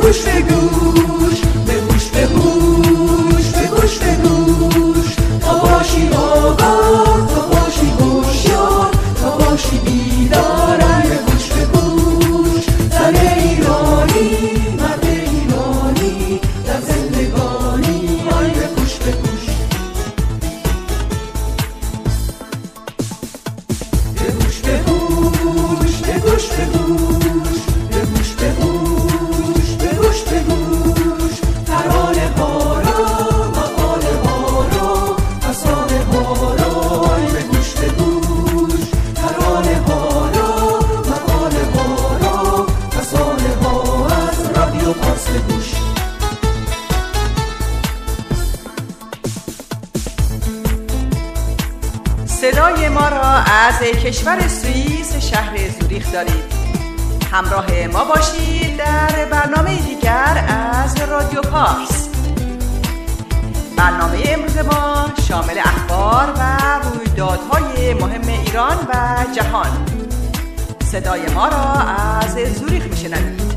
گوش به گوش، به گوش به گوش، به گوش به گوش، تا باشی آگاه، تا باشی هوشیار، تا باشی بیدار. به گوش به گوش، زن ایرانی، مرد ایرانی، در زندگانی. به گوش به گوش، به گوش به گوش، به گوش به گوش، به گوش به گوش، به گوش به گوش، ترانه ها را، مقاله ها را، فسانه ها را. به گوش به گوش، ترانه ها را، مقاله ها را، فسانه ها، از رادیو پارس به گوش. صدای ما را از کشور سوئیس شهر زوریخ دارید. همراه ما باشید در برنامه دیگر از رادیو پارس. برنامه امروز ما شامل اخبار و رویدادهای مهم ایران و جهان. صدای ما را از زوریخ میشنوید.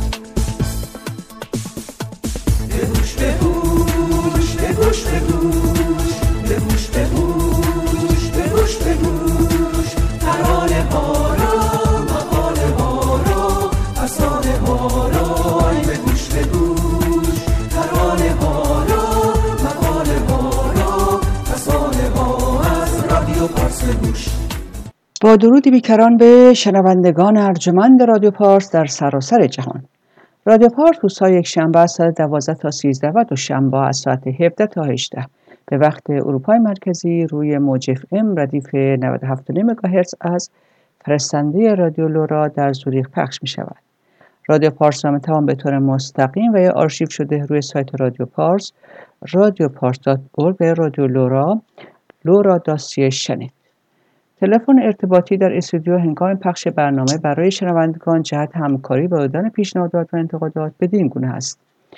به گوش به گوش، به گوش به گوش، به گوش به گوش، به گوش به گوش، ترانه ها را، مقاله ها را، فسانه ها را. به گوش به گوش، ترانه ها را، مقاله ها را، فسانه ها، از رادیو پارس به گوش. با درودی بیکران به شنوندگان ارجمند رادیو پارس در سراسر جهان. رادیو پارس روزهای یکشنبه از ساعت 12 تا 13 و دوشنبه از ساعت 17 تا 18 به وقت اروپای مرکزی روی موج FM ردیف 97.9 مگاهرتز از فرستنده رادیو لورا در زوریخ پخش می شود. رادیو پارس را میتوان به طور مستقیم و یا آرشیو شده روی سایت رادیو پارس radiopars.org و رادیو لورا lora.ca شنید. تلفن ارتباطی در استودیو هنگام پخش برنامه برای شنوندگان جهت همکاری و دادن پیشنهادات و انتقادات بدین گونه است: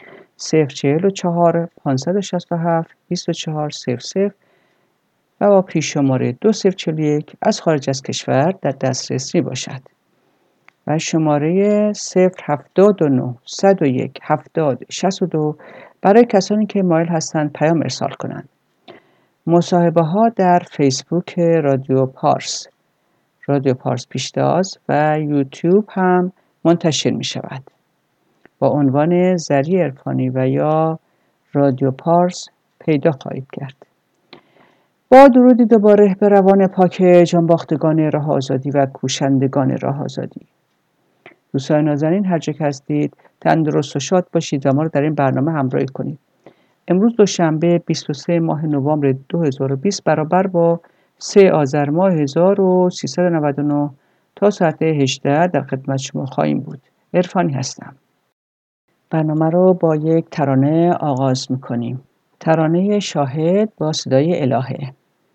044 567 2400 و با پیش شماره 2041 از خارج از کشور در دسترس می باشد و شماره 079 101 70 62 برای کسانی که مایل هستند پیام ارسال کنند. مصاحبه ها در فیسبوک رادیو پارس پیشتاز و یوتیوب هم منتشر می شود. با عنوان زری عرفانی و یا رادیو پارس پیدا خواهید کرد. با درودی دوباره به روان پاک جانباختگان راه آزادی و کوشندگان راه آزادی. دوستان نازنین، هر جا که هستید تندرست و شاد باشید و ما رو در این برنامه همراهی کنید. امروز دوشنبه 23 ماه نوامبر 2020 برابر با 3 آذر ماه 1399 تا ساعت 18 در خدمت شما خواهیم بود. عرفانی هستم. برنامه رو با یک ترانه آغاز می‌کنیم. ترانه شاهد با صدای الهه.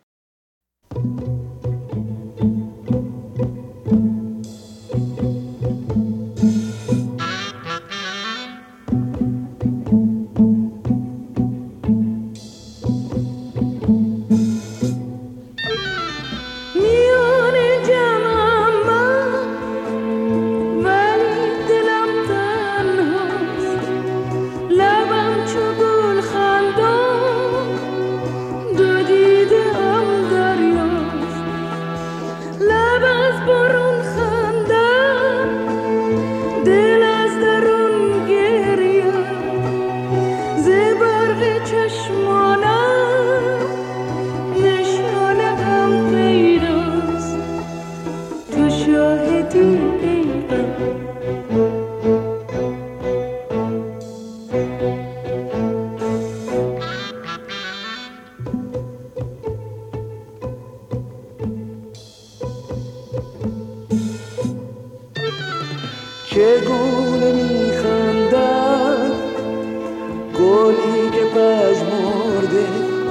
چگونه میخندد گلی که پژمرده،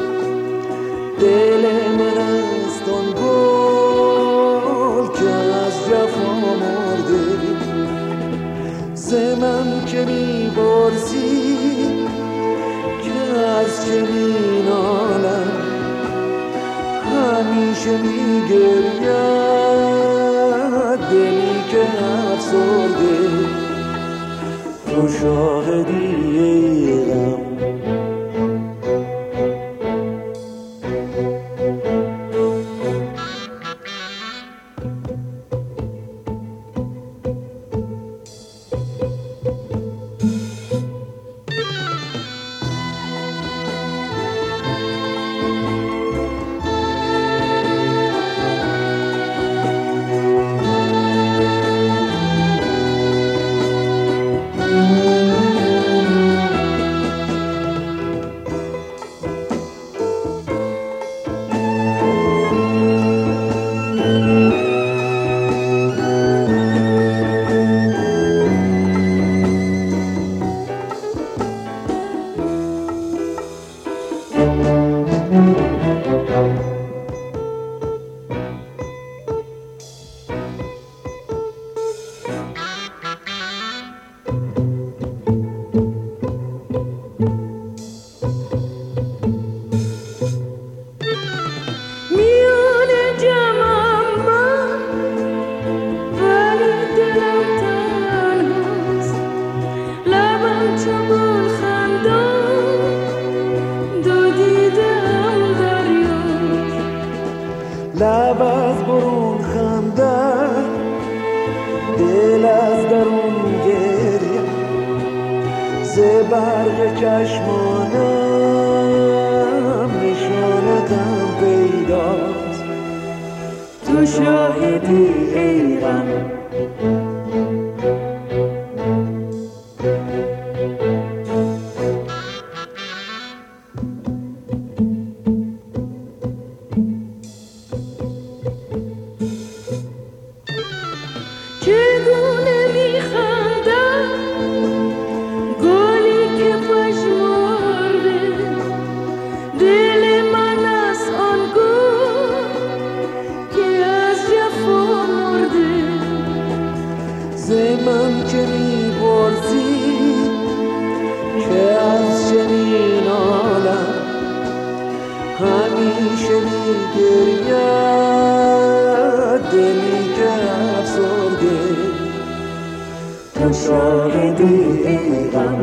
دل من است آن گل که از جفا مرده. ز من که میپرسی که از چه مینالم، همیشه میگرید دلی که افسرده. تو شاهدی ای غم. لب از برون خندن، دل از درون گریه، ز برق چشمانم نشان غم پیداست. تو شاهدی ای غم. من که می‌پرسی که از چنین عالم همیشه می‌گرید دلی که افسرده. تو شاهدی ای غم.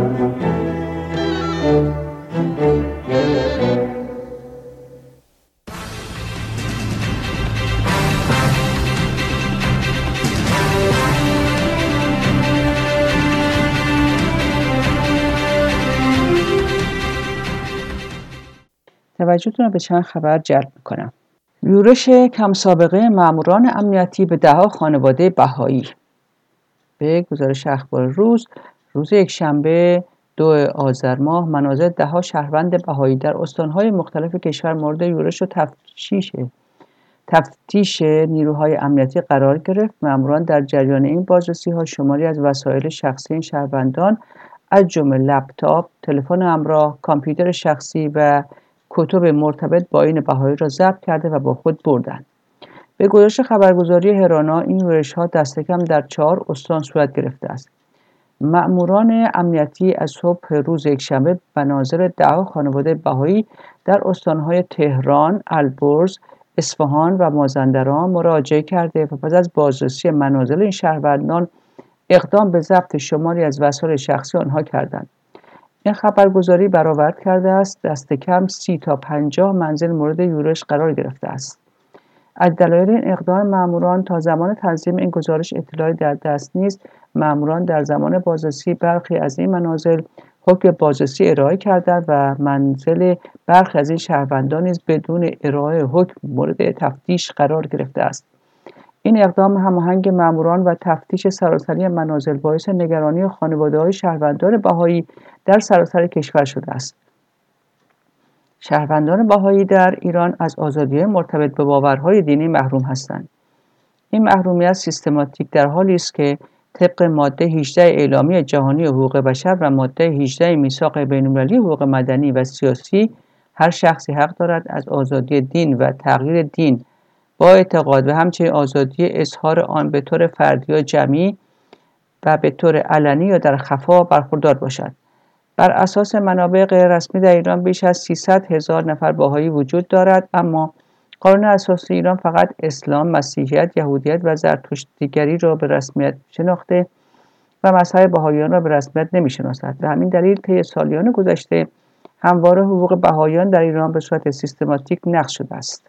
توجهتون رو به چند خبر جلب میکنم. یورش کم سابقه ماموران امنیتی به 10 خانواده بهایی. به گزارش اخبار روز یکشنبه 2 آذر ماه منازل 10 شهروند بهایی در استانهای مختلف کشور مورد یورش و تفتیش نیروهای امنیتی قرار گرفت. ماموران در جریان این بازرسی‌ها شماری از وسایل شخصی این شهروندان از جمله لپتاپ، تلفن همراه، کامپیوتر شخصی و کتب مرتبط با این بهایی را ضبط کرده و با خود بردند. به گزارش خبرگزاری هرانا این یورش‌ها دستکم در 4 استان صورت گرفته است. مأموران امنیتی از صبح روز یکشنبه منازل 10 خانواده بهایی در استان‌های تهران، البرز، اصفهان و مازندران مراجعه کرده و پس از بازرسی منازل این شهروندان اقدام به ضبط شماری از وسایل شخصی آنها کردند. این خبرگزاری برآورد کرده است دست کم 30 تا 50 منزل مورد یورش قرار گرفته است. از دلایل این اقدام ماموران تا زمان تنظیم این گزارش اطلاعی در دست نیست. ماموران در زمان بازرسی برخی از این منازل حکم بازرسی ارائه کردند و منزل برخی از این شهروندان نیز بدون ارائه حکم مورد تفتیش قرار گرفته است. این اقدام هماهنگ ماموران و تفتیش سراسری منازل باعث نگرانی خانواده‌های شهروندان بهایی در سراسر کشور شده است. شهروندان بهایی در ایران از آزادی مرتبط به باورهای دینی محروم هستند. این محرومیت سیستماتیک در حالی است که طبق ماده 18 اعلامیه جهانی حقوق بشر و ماده 18 میثاق بین‌المللی حقوق مدنی و سیاسی هر شخصی حق دارد از آزادی دین و تغییر دین با اعتقاد و همچنین آزادی اظهار آن به طور فردی یا جمعی و به طور علنی یا در خفا برخوردار باشد. بر اساس منابع غیررسمی در ایران بیش از 300,000 نفر بهایی وجود دارد، اما قانون اساسی ایران فقط اسلام، مسیحیت، یهودیت و زرتشتیگری را به رسمیت شناخته و مذهب بهائیان را به رسمیت نمی‌شناسد. به همین دلیل طی سالیان گذشته همواره حقوق بهائیان در ایران به صورت سیستماتیک نقض شده است.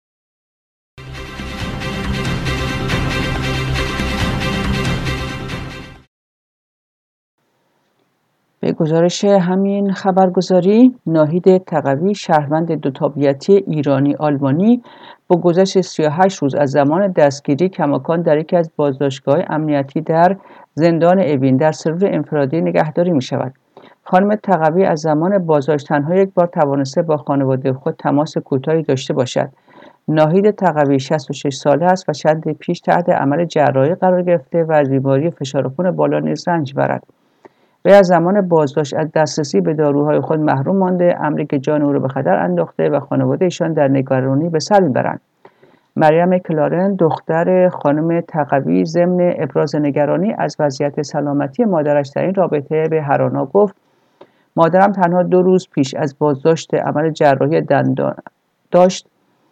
به گزارش همین خبرگزاری، ناهید تقوی، شهروند دوتابیتی ایرانی آلمانی، با گذشت 38 روز از زمان دستگیری کماکان در یکی از بازداشتگاه‌های امنیتی در زندان اوین در سلول انفرادی نگهداری می‌شود. خانم تقوی از زمان بازداشت تنها یک بار توانسته با خانواده خود تماس کوتاهی داشته باشد. ناهید تقوی 66 ساله است و چند پیش تحت عمل جراحی قرار گرفته و از بیماری فشار خون بالا نیز رنج برد. وی از زمان بازداشت از دسترسی به داروهای خود محروم مانده، امری که جان او را به خطر انداخته و خانواده ایشان در نگرانی به سر میبرند. مریم کلارن، دختر خانم تقوی، ضمن ابراز نگرانی از وضعیت سلامتی مادرش در این رابطه به هرانا گفت: مادرم تنها 2 روز پیش از بازداشت عمل جراحی دندان داشت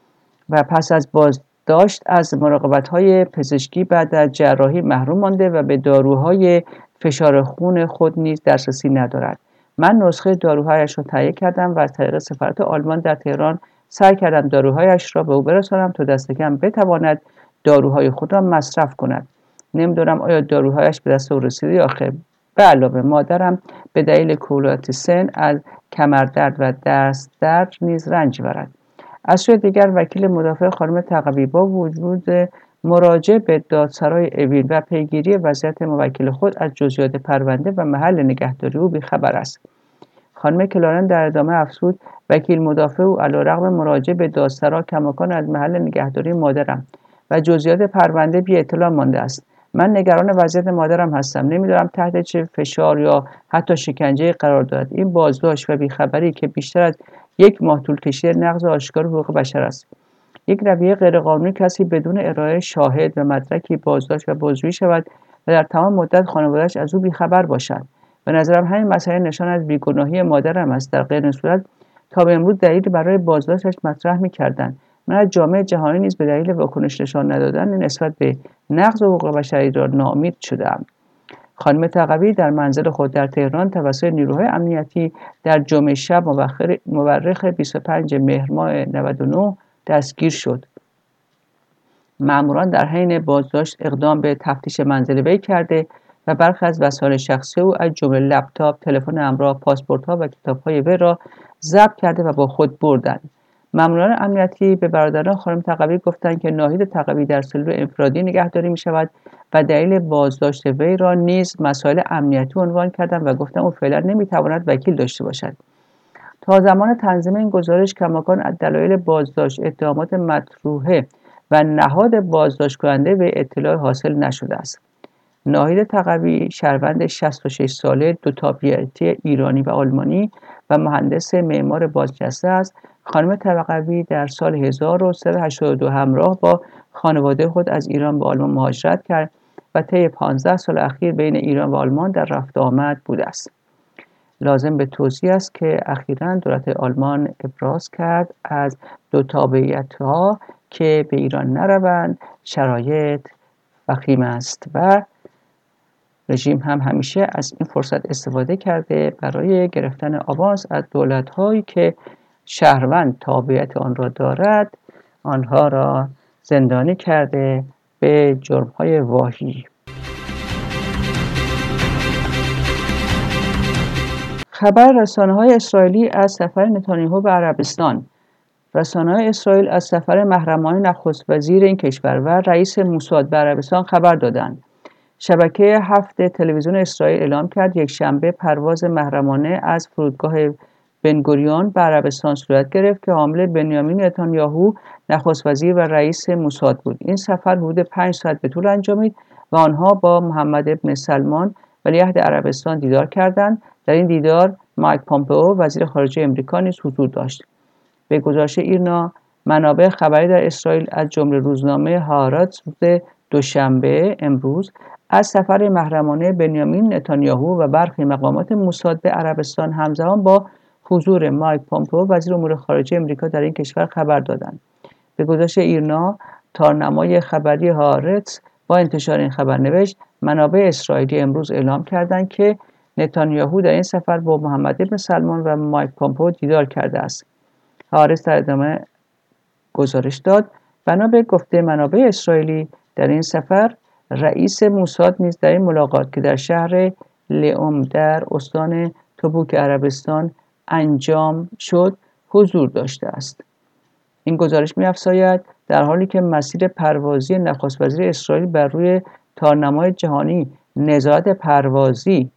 و پس از بازداشت از مراقبت‌های پزشکی بعد از جراحی محروم مانده و به داروهای فشار خون خود نیز دسترسی ندارد. من نسخه داروهایش را تهیه کردم و از طریق سفارت آلمان در تهران سعی کردم داروهایش را به او برسانم تا دست کم بتواند داروهای خود را مصرف کند. نمی‌دانم آیا داروهایش به دست او رسیده یا خیر. به علاوه مادرم به دلیل کولات سن از کمردرد و دست درد نیز رنج برد. از سوی دیگر وکیل مدافع خانم تقوی با وجود مراجعه به دادسرای اوین و پیگیری وضعیت موکل خود از جزئیات پرونده و محل نگهداری او بی‌خبر است. خانم کلارن در ادامه افزود: وکیل مدافع او علیرغم مراجعه به دادسرا کماکان از محل نگهداری مادرم و جزئیات پرونده بی اطلاع مانده است. من نگران وضعیت مادرم هستم. نمی‌دانم تحت چه فشار یا حتی شکنجه قرار دارد. این بازداشت و بیخبری که بیشتر از 1 ماه طول کشیده نقض آشکار حقوق بشر است. یک رویه غیرقانونی کسی بدون ارائه شاهد و مدرکی بازداشت و بازجویی شود و در تمام مدت خانواده‌اش از او بیخبر باشند. به نظرم همین مسئله نشان از بیگناهی مادرم است. در غیر این صورت تا به امروز دلیلی برای بازداشتش مطرح می‌کردند. من از جامعه جهانی نیز به دلیل واکنش نشان ندادن نسبت به نقض حقوق بشری را ناامید شده‌ام. خانم تقوی در منزل خود در تهران توسط نیروهای امنیتی در جمعه شب مورخ 25 مهر ماه 99 دستگیر شد. ماموران در حین بازداشت اقدام به تفتیش منزل وی کرده و برخی از وسایل شخصی او از جمله لپتاپ، تلفن همراه، پاسپورت‌ها و کتاب‌های وی را ضبط کرده و با خود بردند. ماموران امنیتی به برادران خانم تقوی گفتند که ناهید تقوی در سلول انفرادی نگهداری می‌شود و دلیل بازداشت وی را نیز مسائل امنیتی عنوان کردند و گفتند او فعلا نمی‌تواند وکیل داشته باشد. تا زمان تنظیم این گزارش کماکان از دلایل بازداشت، اتهامات مطروحه و نهاد بازداشت کننده به اطلاع حاصل نشده است. ناهید تقوی شهروند 66 ساله دوتابیتی ایرانی و آلمانی و مهندس معمار بازنشسته است. خانم تقوی در سال 1382 همراه با خانواده خود از ایران به آلمان مهاجرت کرد و طی 15 سال اخیر بین ایران و آلمان در رفت و آمد بوده است. لازم به توضیح است که اخیراً دولت آلمان ابراز کرد از دوتابیت‌ها که به ایران نروند شرایط وخیم است و رژیم هم همیشه از این فرصت استفاده کرده برای گرفتن آوانس از دولت‌هایی که شهروند تابعیت آن را دارد، آنها را زندانی کرده به جرم‌های واهی. خبر رسانه‌های اسرائیلی از سفر نتانیاهو به عربستان. رسانه‌های اسرائیل از سفر محرمانه نخست وزیر این کشور و رئیس موساد به عربستان خبر دادند. شبکه 7 تلویزیون اسرائیل اعلام کرد یکشنبه پرواز محرمانه از فرودگاه بنگوریون به عربستان صورت گرفت که حامل بنیامین نتانیاهو نخست وزیر و رئیس موساد بود. این سفر حدود 5 ساعت به طول انجامید و آنها با محمد بن سلمان ولیعهد عربستان دیدار کردند. در این دیدار مایک پامپئو وزیر خارجه آمریکا نیز حضور داشت. به گزارش ایرنا، منابع خبری در اسرائیل از جمله روزنامه هآرتز روز دوشنبه امروز از سفر محرمانه بنیامین نتانیاهو و برخی مقامات موساد به عربستان همزمان با حضور مایک پامپئو وزیر امور خارجه آمریکا در این کشور خبر دادند. به گزارش ایرنا، تارنمای خبری هآرتز با انتشار این خبر نوشت منابع اسرائیلی امروز اعلام کردند که نتانیاهو در این سفر با محمد بن سلمان و مایک پومپئو دیدار کرده است. هارس در ادامه گزارش داد بنا به گفته منابع اسرائیلی در این سفر رئیس موساد نیز در این ملاقات که در شهر لئوم در استان تبوک عربستان انجام شد حضور داشته است. این گزارش می‌افزاید در حالی که مسیر پروازی نخست وزیر اسرائیل بر روی تارنمای جهانی نظارت پروازی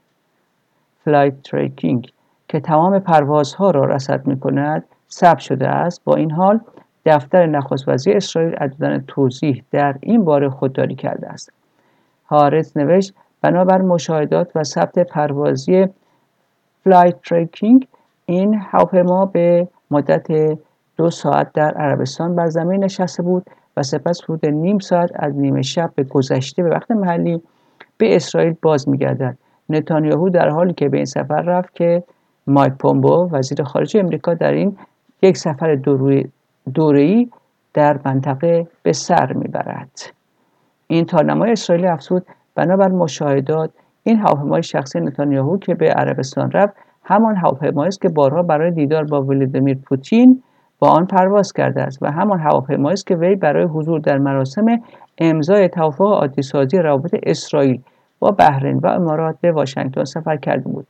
فلایت تریکینگ که تمام پروازها را رصد می‌کند ثبت شده است، با این حال دفتر نخست وزیر اسرائیل عدداً توضیح در این باره خودداری کرده است. هارتز نوشت بنابر مشاهدات و ثبت پروازی فلایت تریکینگ این هواپیما به مدت 2 ساعت در عربستان بر زمین نشسته بود و سپس حدود نیم ساعت از نیمه شب به گذشته به وقت محلی به اسرائیل باز می‌گردد. نتانیاهو در حالی که به این سفر رفت که مایک پومپئو وزیر خارجه آمریکا در این یک سفر دوره‌ای در منطقه به سر می‌برد. این تارنمای اسرائیلی افزود بنابر مشاهدات این هواپیمای شخصی نتانیاهو که به عربستان رفت همان هواپیمایی است که بارها برای دیدار با ولادیمیر پوتین با آن پرواز کرده است و همان هواپیمایی است که وی برای حضور در مراسم امضای توافق عادی‌سازی روابط اسرائیل با بحرین و امارات به واشنگتن سفر کرده بود.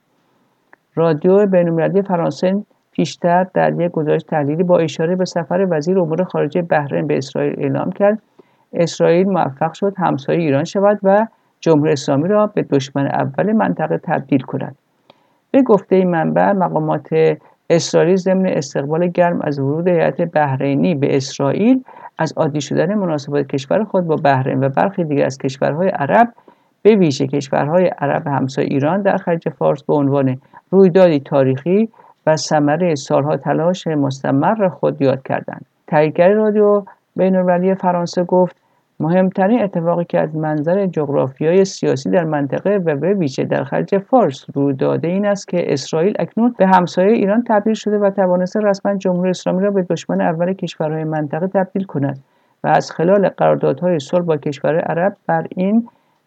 رادیو بین‌المللی فرانسه پیشتر در یک گزارش تحلیلی با اشاره به سفر وزیر امور خارجه بحرین به اسرائیل اعلام کرد اسرائیل موفق شد همسایه ایران شود و جمهوری اسلامی را به دشمن اول منطقه تبدیل کند. به گفته این منبع مقامات اسرائیل ضمن استقبال گرم از ورود هیئت بحرینی به اسرائیل از عادی شدن مناسبات کشور خود با بحرین و برخی دیگر از کشورهای عرب به ویژه کشورهای عرب همسایه ایران در خلیج فارس به عنوان رویدادی تاریخی و ثمره سالها تلاش مستمر خود یاد کردند. تحلیلگر رادیو بین‌المللی فرانسه گفت مهمترین اتفاقی که از منظر جغرافیایی سیاسی در منطقه و به ویژه در خلیج فارس روی داده این است که اسرائیل اکنون به همسایه ایران تبدیل شده و توانسته رسما جمهوری اسلامی را به دشمن اول کشورهای منطقه تبدیل کند و از خلال قراردادهای صلح با کشورهای عرب بر این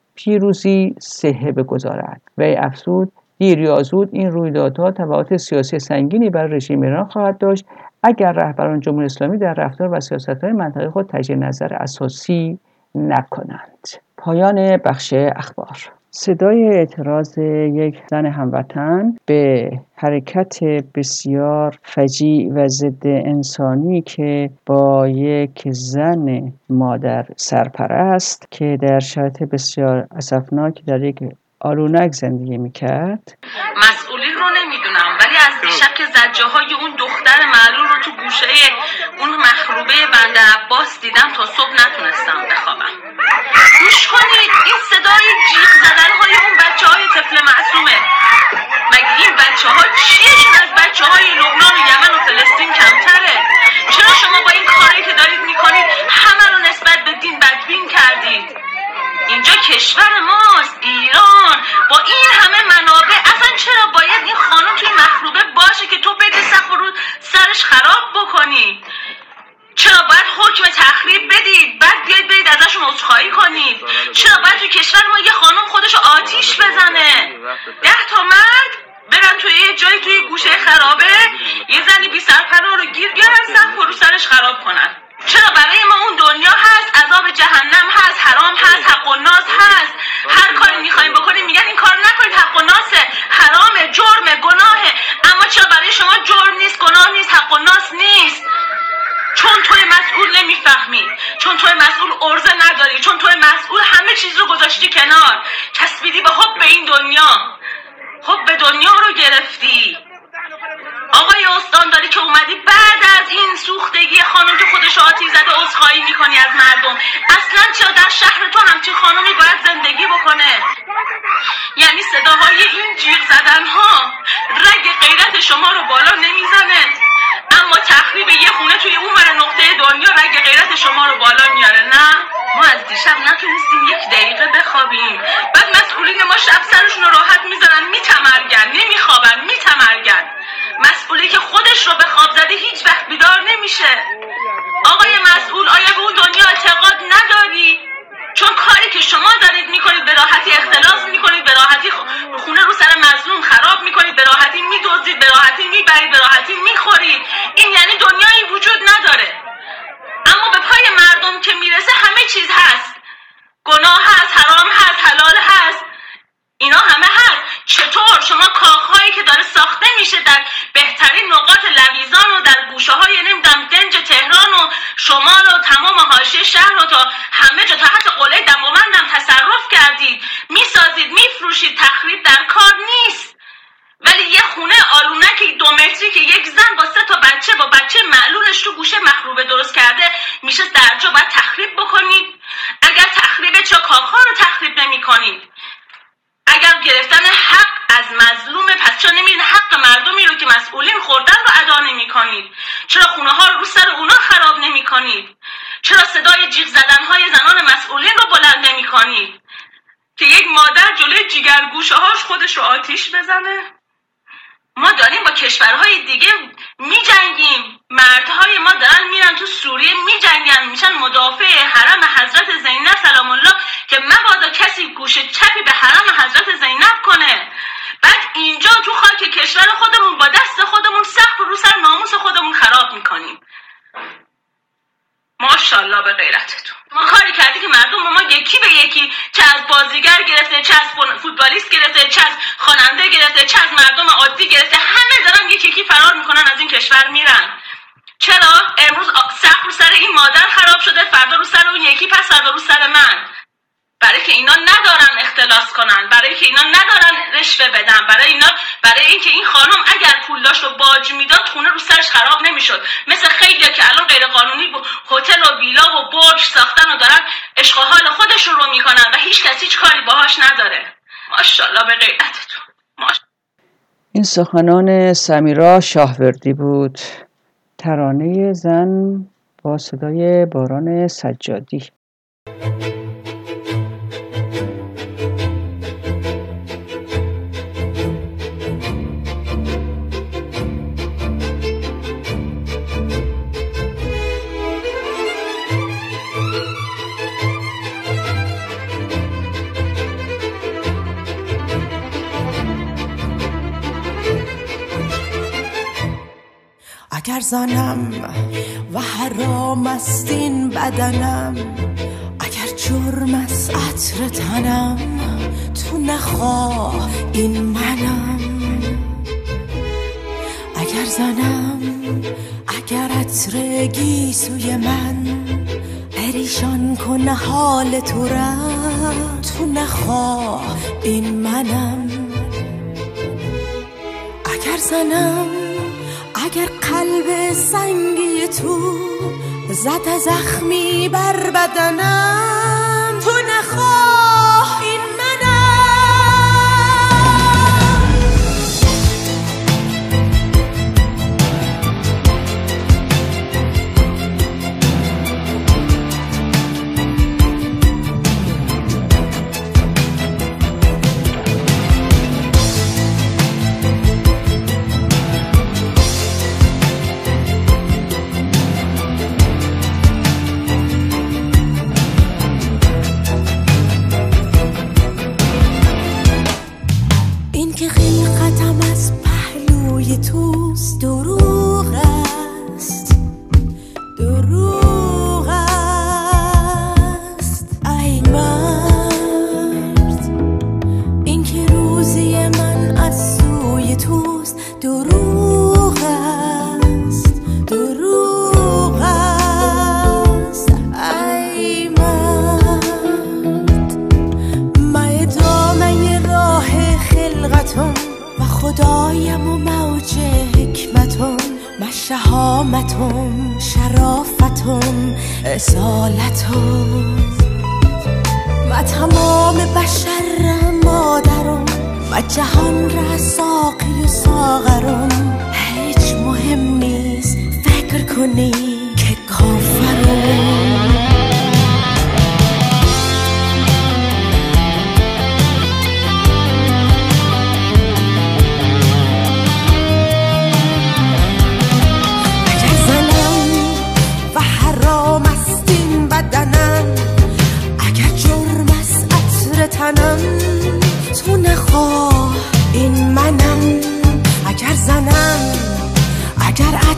پیروزی صحه بگذارد. وی افزود دیر یا زود این رویدادها تبعات سیاسی سنگینی بر رژیم ایران خواهد داشت اگر رهبران جمهوری اسلامی در رفتار و سیاست‌های منطقه خود تجدید نظر اساسی نکنند. پایان بخش اخبار. صدای اعتراض یک زن هموطن به حرکت بسیار فجیع و ضد انسانی که با یک زن مادر سرپرست که در شرایط بسیار اسفناک در یک آلونک زندگی میکرد. مسئولین رو نمیدونم ولی از دیشب که زجه‌های اون دختر معلول رو تو گوشه اون مخروبه بنده عباس دیدم تا صبح نتونستم بخوابم. گوش کنید این صدای جیغ زدن‌های اون بچه‌های طفل معصومه. مگه این بچه‌ها چیشون از بچه‌های لبنان و یمن و فلسطین کمتره؟ چرا شما با این کاری که دارید میکنید همه رو نسبت به دین بدبین کردید؟ اینجا کشور ماست، ایران، با این همه منابع. اصلا چرا باید این خانم توی مخروبه باشه که تو بدی سقف رو سرش خراب بکنی؟ چرا باید حکم تخریب بدید بعد بیاید برید ازشون عذرخواهی کنید؟ چرا باید توی کشور ما یه خانم خودشو آتیش بزنه؟ 10 تا مرد برن توی یه جایی توی گوشه خرابه یه زنی بی سرپناه رو گیر بیارن سقف رو سرش خراب کنن؟ چرا برای ما اون دنیا هست، عذاب جهنم هست، حرام هست، حق و ناس هست. هر کاری میخوایم بکنیم میگن این کار نکنید، حق و ناسه، حرامه، جرمه، گناهه. اما چرا برای شما جرم نیست، گناه نیست، حق و ناس نیست؟ چون توی مسئول نمیفهمی، چون توی مسئول عرضه نداری، چون توی مسئول همه چیز رو گذاشتی کنار، چسبیدی به حب این دنیا، حب دنیا رو گرفتی. آقای استانداری که اومدی بعد از این سوختگی خانم که خودش آتیش زده عذرخواهی میکنی از مردم، اصلا چرا در شهر تو همچین خانمی باید زندگی بکنه؟ یعنی صداهای این جیغ زدنها رگ غیرت شما رو بالا نمیزنه، اما تخریب یه خونه توی اون ور نقطه دنیا رگ غیرت شما رو بالا میاره. نه، ما از دیشب نتونستیم 1 دقیقه بخوابیم، بعد مسئولین ما شب سرشون رو راحت میذارن میتمرگن، نمیخوابن میتمرگن. مسئولی که خودش رو به خواب زده هیچ وقت بیدار نمیشه. آقای مسئول آیا به اون دنیا اعتقاد نداری؟ چون کار نخورید، این یعنی دنیایی وجود نداره. اما به پای مردم که میرسه همه چیز هست، گناه هست، حرام هست، حلال هست، اینا همه هست. چطور شما کاخهایی که داره ساخته میشه در بهترین نقاط لویزان و در گوشه های نمیدونم دنج تهران و شمال و تمام حاشیه شهر و تا همه جا تا حتی قله دماوندم تصرف کردید، میسازید، میفروشید، تخریب در کار نیست. ولی یه خونه آلونک 2 متری که یک زن با 3 تا بچه با بچه معلولش تو گوشه مخروبه درست کرده میشه درجا باید تخریب بکنید. اگر تخریب چه کاخها رو تخریب نمی کنید؟ اگر گرفتن حق از مظلومه، پس چرا نمیدین حق مردمی رو که مسئولین خوردن رو ادا نمی کنید؟ چرا خونه ها رو سر اونا خراب نمی کنید؟ چرا صدای جیغ زدن های زنان مسئولین رو بلند نمی کنید که یک مادر جلوی جیگرگوشه هاش خودش رو آتیش بزنه؟ ما داریم با کشورهای دیگه می جنگیم. مردهای ما دارن میرن تو سوریه می جنگن، میشن مدافع حرم حضرت زینب سلام الله که مبادا کسی گوشه چپی به حرم حضرت زینب کنه. بعد اینجا تو خاک کشور خودمون با دست خودمون سقف رو سر ناموس خودمون خراب میکنیم. ماشاءالله به غیرتتون. ما کاری کردی که مردم ما یکی به یکی، چه از بازیگر گرفته، چه از فوتبالیست گرفته، چه از خواننده گرفته، چه از مردم عادی گرفته، همه دارن یکی یکی فرار میکنن از این کشور میرن. چرا؟ امروز سقف رو سر این مادر خراب شده، فردا رو سر اون یکی، پس فردا رو سر من. برای که اینا ندارن اختلاس کنن، برای که اینا ندارن رشوه بدن، برای اینکه این خانم اگر پول داشت و باج میداد خونه رو سرش خراب نمیشد. مثل خیلی‌ها که الان غیر قانونی هتل و ویلا و برج ساختن و دارن عشق و حال خودشون رو میکنن و هیچ کسی هیچ کاری باهاش نداره. ماشاءالله به غیرتتون. این سخنان سمیرا شاهوردی بود. ترانه زن با صدای باران سجادی. اگر زنم و حرام است این بدنم، اگر جرم است عطر تنم، تو نخواه این منم. اگر زنم، اگر عطر گیسوی من پریشان کنه حال تو را، تو نخواه این منم. اگر زنم، اگر قلب سنگی تو زده زخمی بر بدنم، تو نخواه این منم. خدایم و موج حکمتم، شهامتم، شرافتم، اصالتم، و تمام بشر مادرم، و جهان را ساقی و ساغرم. هیچ مهم نیست فکر کنی که کافرم. تو نخواه این منم. اگر زنم، اگر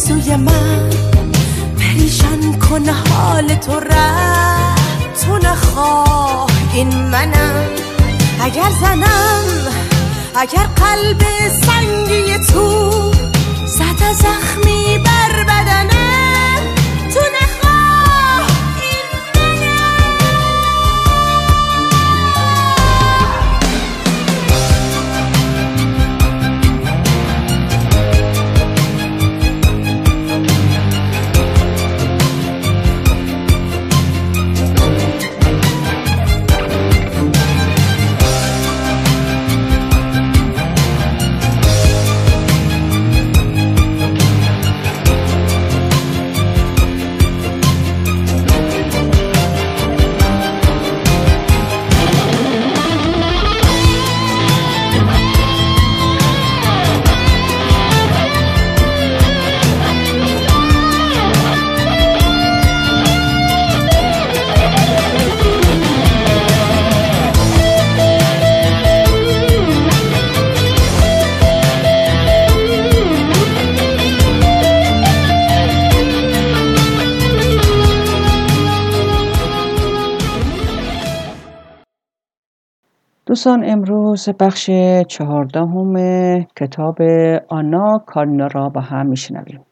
سوی من، پریشان کن حال تو رد تو نخواه این منم. اگر زنم، اگر قلب سنگی تو زده زخمی بر بدنه، تو نخواه این دوستان، امروز بخش 14 کتاب آنا کارنینا را با هم میشنویم.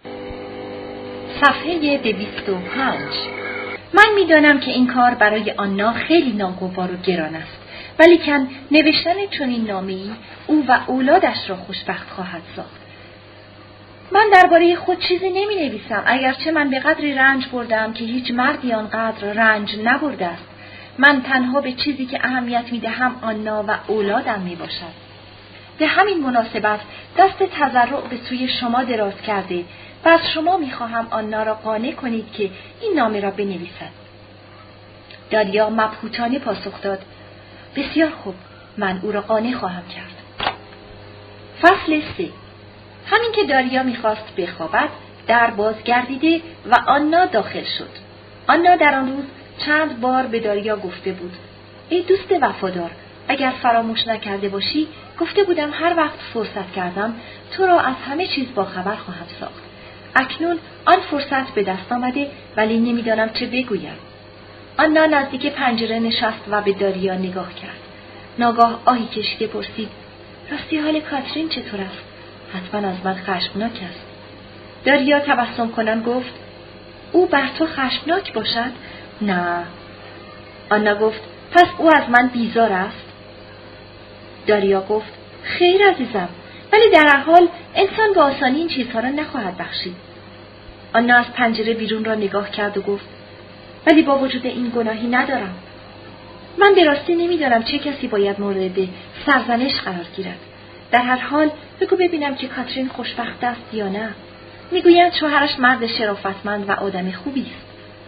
صفحه 205. من میدانم که این کار برای آنا خیلی ناگوار و گران است، ولیکن نوشتن چنین نامه‌ای او و اولادش را خوشبخت خواهد ساخت. من درباره خود چیزی نمی نویسم، اگرچه من به قدری رنج بردم که هیچ مردی آنقدر رنج نبرده است. من تنها به چیزی که اهمیت می دهم آنا و اولادم می باشد. به همین مناسبت دست تضرع به سوی شما دراز کرده و از شما می خواهم آنا را قانع کنید که این نامه را بنویسد. داریا مبهوتانه پاسخ داد: بسیار خوب، من او را قانع خواهم کرد. فصل 3. همین که داریا می خواست بخوابد، در بازگردیده و آنا داخل شد. آنا در آن روز چند بار به داریا گفته بود: ای دوست وفادار، اگر فراموش نکرده باشی گفته بودم هر وقت فرصت کردم تو را از همه چیز باخبر خواهم ساخت. اکنون آن فرصت به دست آمده، ولی نمیدانم چه بگویم. آنا نزدیک پنجره نشست و به داریا نگاه کرد. ناگاه آهی کشیده پرسید: راستی حال کاترین چطور است؟ حتما از من خشمناک است. داریا تبسم کنان گفت: او بر تو خشمناک باشد؟ نه. آنا گفت: پس او از من بیزار است؟ داریا گفت: خیر عزیزم، ولی در هر حال انسان به آسانی این چیزها را نخواهد بخشید. آنا از پنجره بیرون را نگاه کرد و گفت: ولی با وجود این گناهی ندارم. من به راستی نمیدانم چه کسی باید مورد سرزنش قرار گیرد. در هر حال بگو ببینم که کاترین خوشبخت است یا نه. میگویند شوهرش مرد شرافتمند و آدم خوبی است.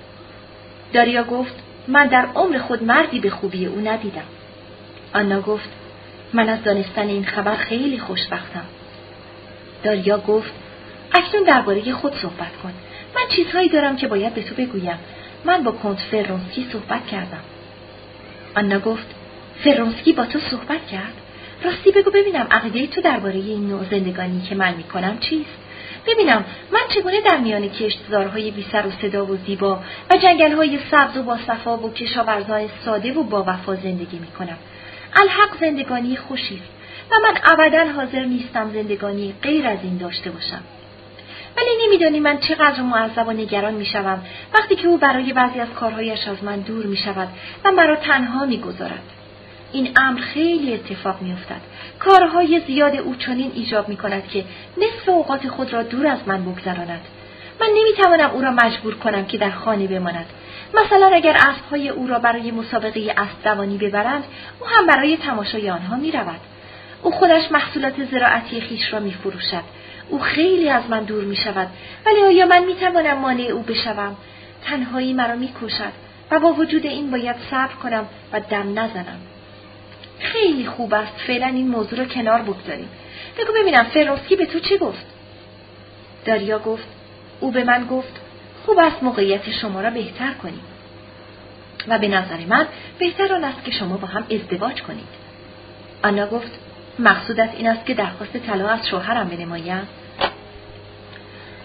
داریا گفت: من در عمر خود مردی به خوبی او ندیدم. آنا گفت: من از دانستن این خبر خیلی خوشبختم. داریا گفت: اکنون درباره خود صحبت کن. من چیزهایی دارم که باید به تو بگویم. من با کنت فرونسکی صحبت کردم. آنا گفت: فرونسکی با تو صحبت کرد؟ راستی بگو ببینم عقیده تو درباره این نوع زندگانی که من میکنم چیست؟ ببینم من چگونه در میان کشتزارهای بی سر و صدا و زیبا و جنگل‌های سبز و با صفا و کشاورزان ساده و با وفا زندگی میکنم. الحق زندگانی خوشی است و من ابداً حاضر نیستم زندگانی غیر از این داشته باشم. ولی نمیدانی من چقدر معذب و نگران میشوم وقتی که او برای بعضی از کارهایش از من دور میشود و مرا تنها میگذارد. این امر خیلی اتفاق میافتد. کارهای زیاد او چنین ایجاب میکند که نصف اوقات خود را دور از من بگذراند. من نمیتوانم او را مجبور کنم که در خانه بماند. مثلا اگر اسبهای او را برای مسابقه اسب دوانی ببرند، او هم برای تماشای آنها میرود. او خودش محصولات زراعتی خیش را میفروشد. او خیلی از من دور میشود، ولی آیا من میتوانم مانع او بشوم؟ تنهایی مرا میکشد و با وجود این باید صبر کنم و دم نزنم. خیلی خوب است فعلا این موضوع را کنار بگذاریم. بگو ببینم فرونسکی به تو چه گفت؟ داریا گفت: او به من گفت خوب است موقعیت شما را بهتر کنیم و به نظر من بهتر آن است که شما با هم ازدواج کنید. آنا گفت: مقصودت این است که درخواست طلاق از شوهرم بنمایم؟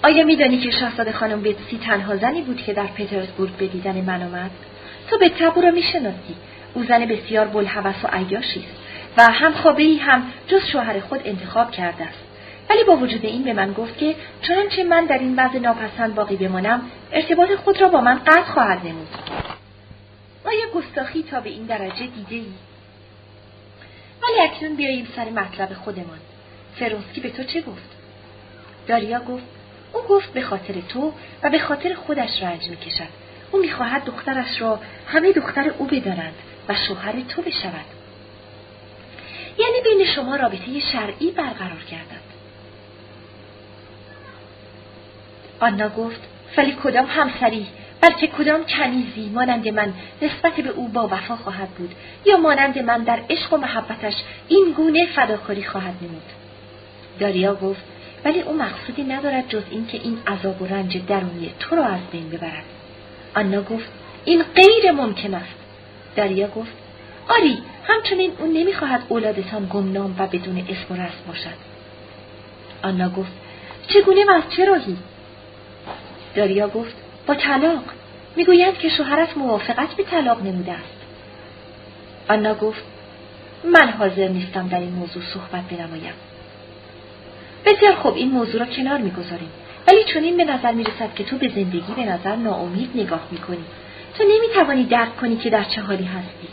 آیا میدانی که شاهزاده خانم بتسی تنها زنی بود که در پترزبورگ به دیدن من آمد؟ تو به طبع او را میشناسی. او زن بسیار بوالهوس و عیاشی است و هم خوابه‌ای هم جز شوهر خود انتخاب کرده است. ولی با وجود این به من گفت که چنانچه من در این وضع ناپسند باقی بمانم، ارتباط خود را با من قطع خواهد نمود. آیا گستاخی تا به این درجه دیده‌ای؟ ولی اکنون بیاییم سر مطلب خودمان. فرونسکی به تو چه گفت؟ داریا گفت او گفت به خاطر تو و به خاطر خودش رنج می‌کشد. او می‌خواهد دخترش را همه دختر او بدانند و شوهر تو بشود. یعنی بین شما رابطه شرعی برقرار کردند. آنا گفت ولی کدام همسری، بلکه کدام کنیزی مانند من نسبت به او با وفا خواهد بود یا مانند من در عشق و محبتش این گونه فداکاری خواهد نمود. داریا گفت ولی او مقصودی ندارد جز این که این عذاب و رنج درونی تو را از بین ببرد. آنا گفت این غیر ممکن است. داریا گفت آری، همچنین او نمیخواهد اولادتان گمنام و بدون اسم و رسم باشد. آنا گفت چگونه و از چه راهی؟ داریا گفت با طلاق. میگویند که شوهرت موافقت به طلاق نموده است. آنا گفت من حاضر نیستم در این موضوع صحبت بنمایم. بسیار خوب، این موضوع را کنار میگذاریم. ولی چنین به نظر میرسد که تو به زندگی به نظر ناامید نگاه میکنی. تو نمیتوانی درک کنی که در چه حالی هستی.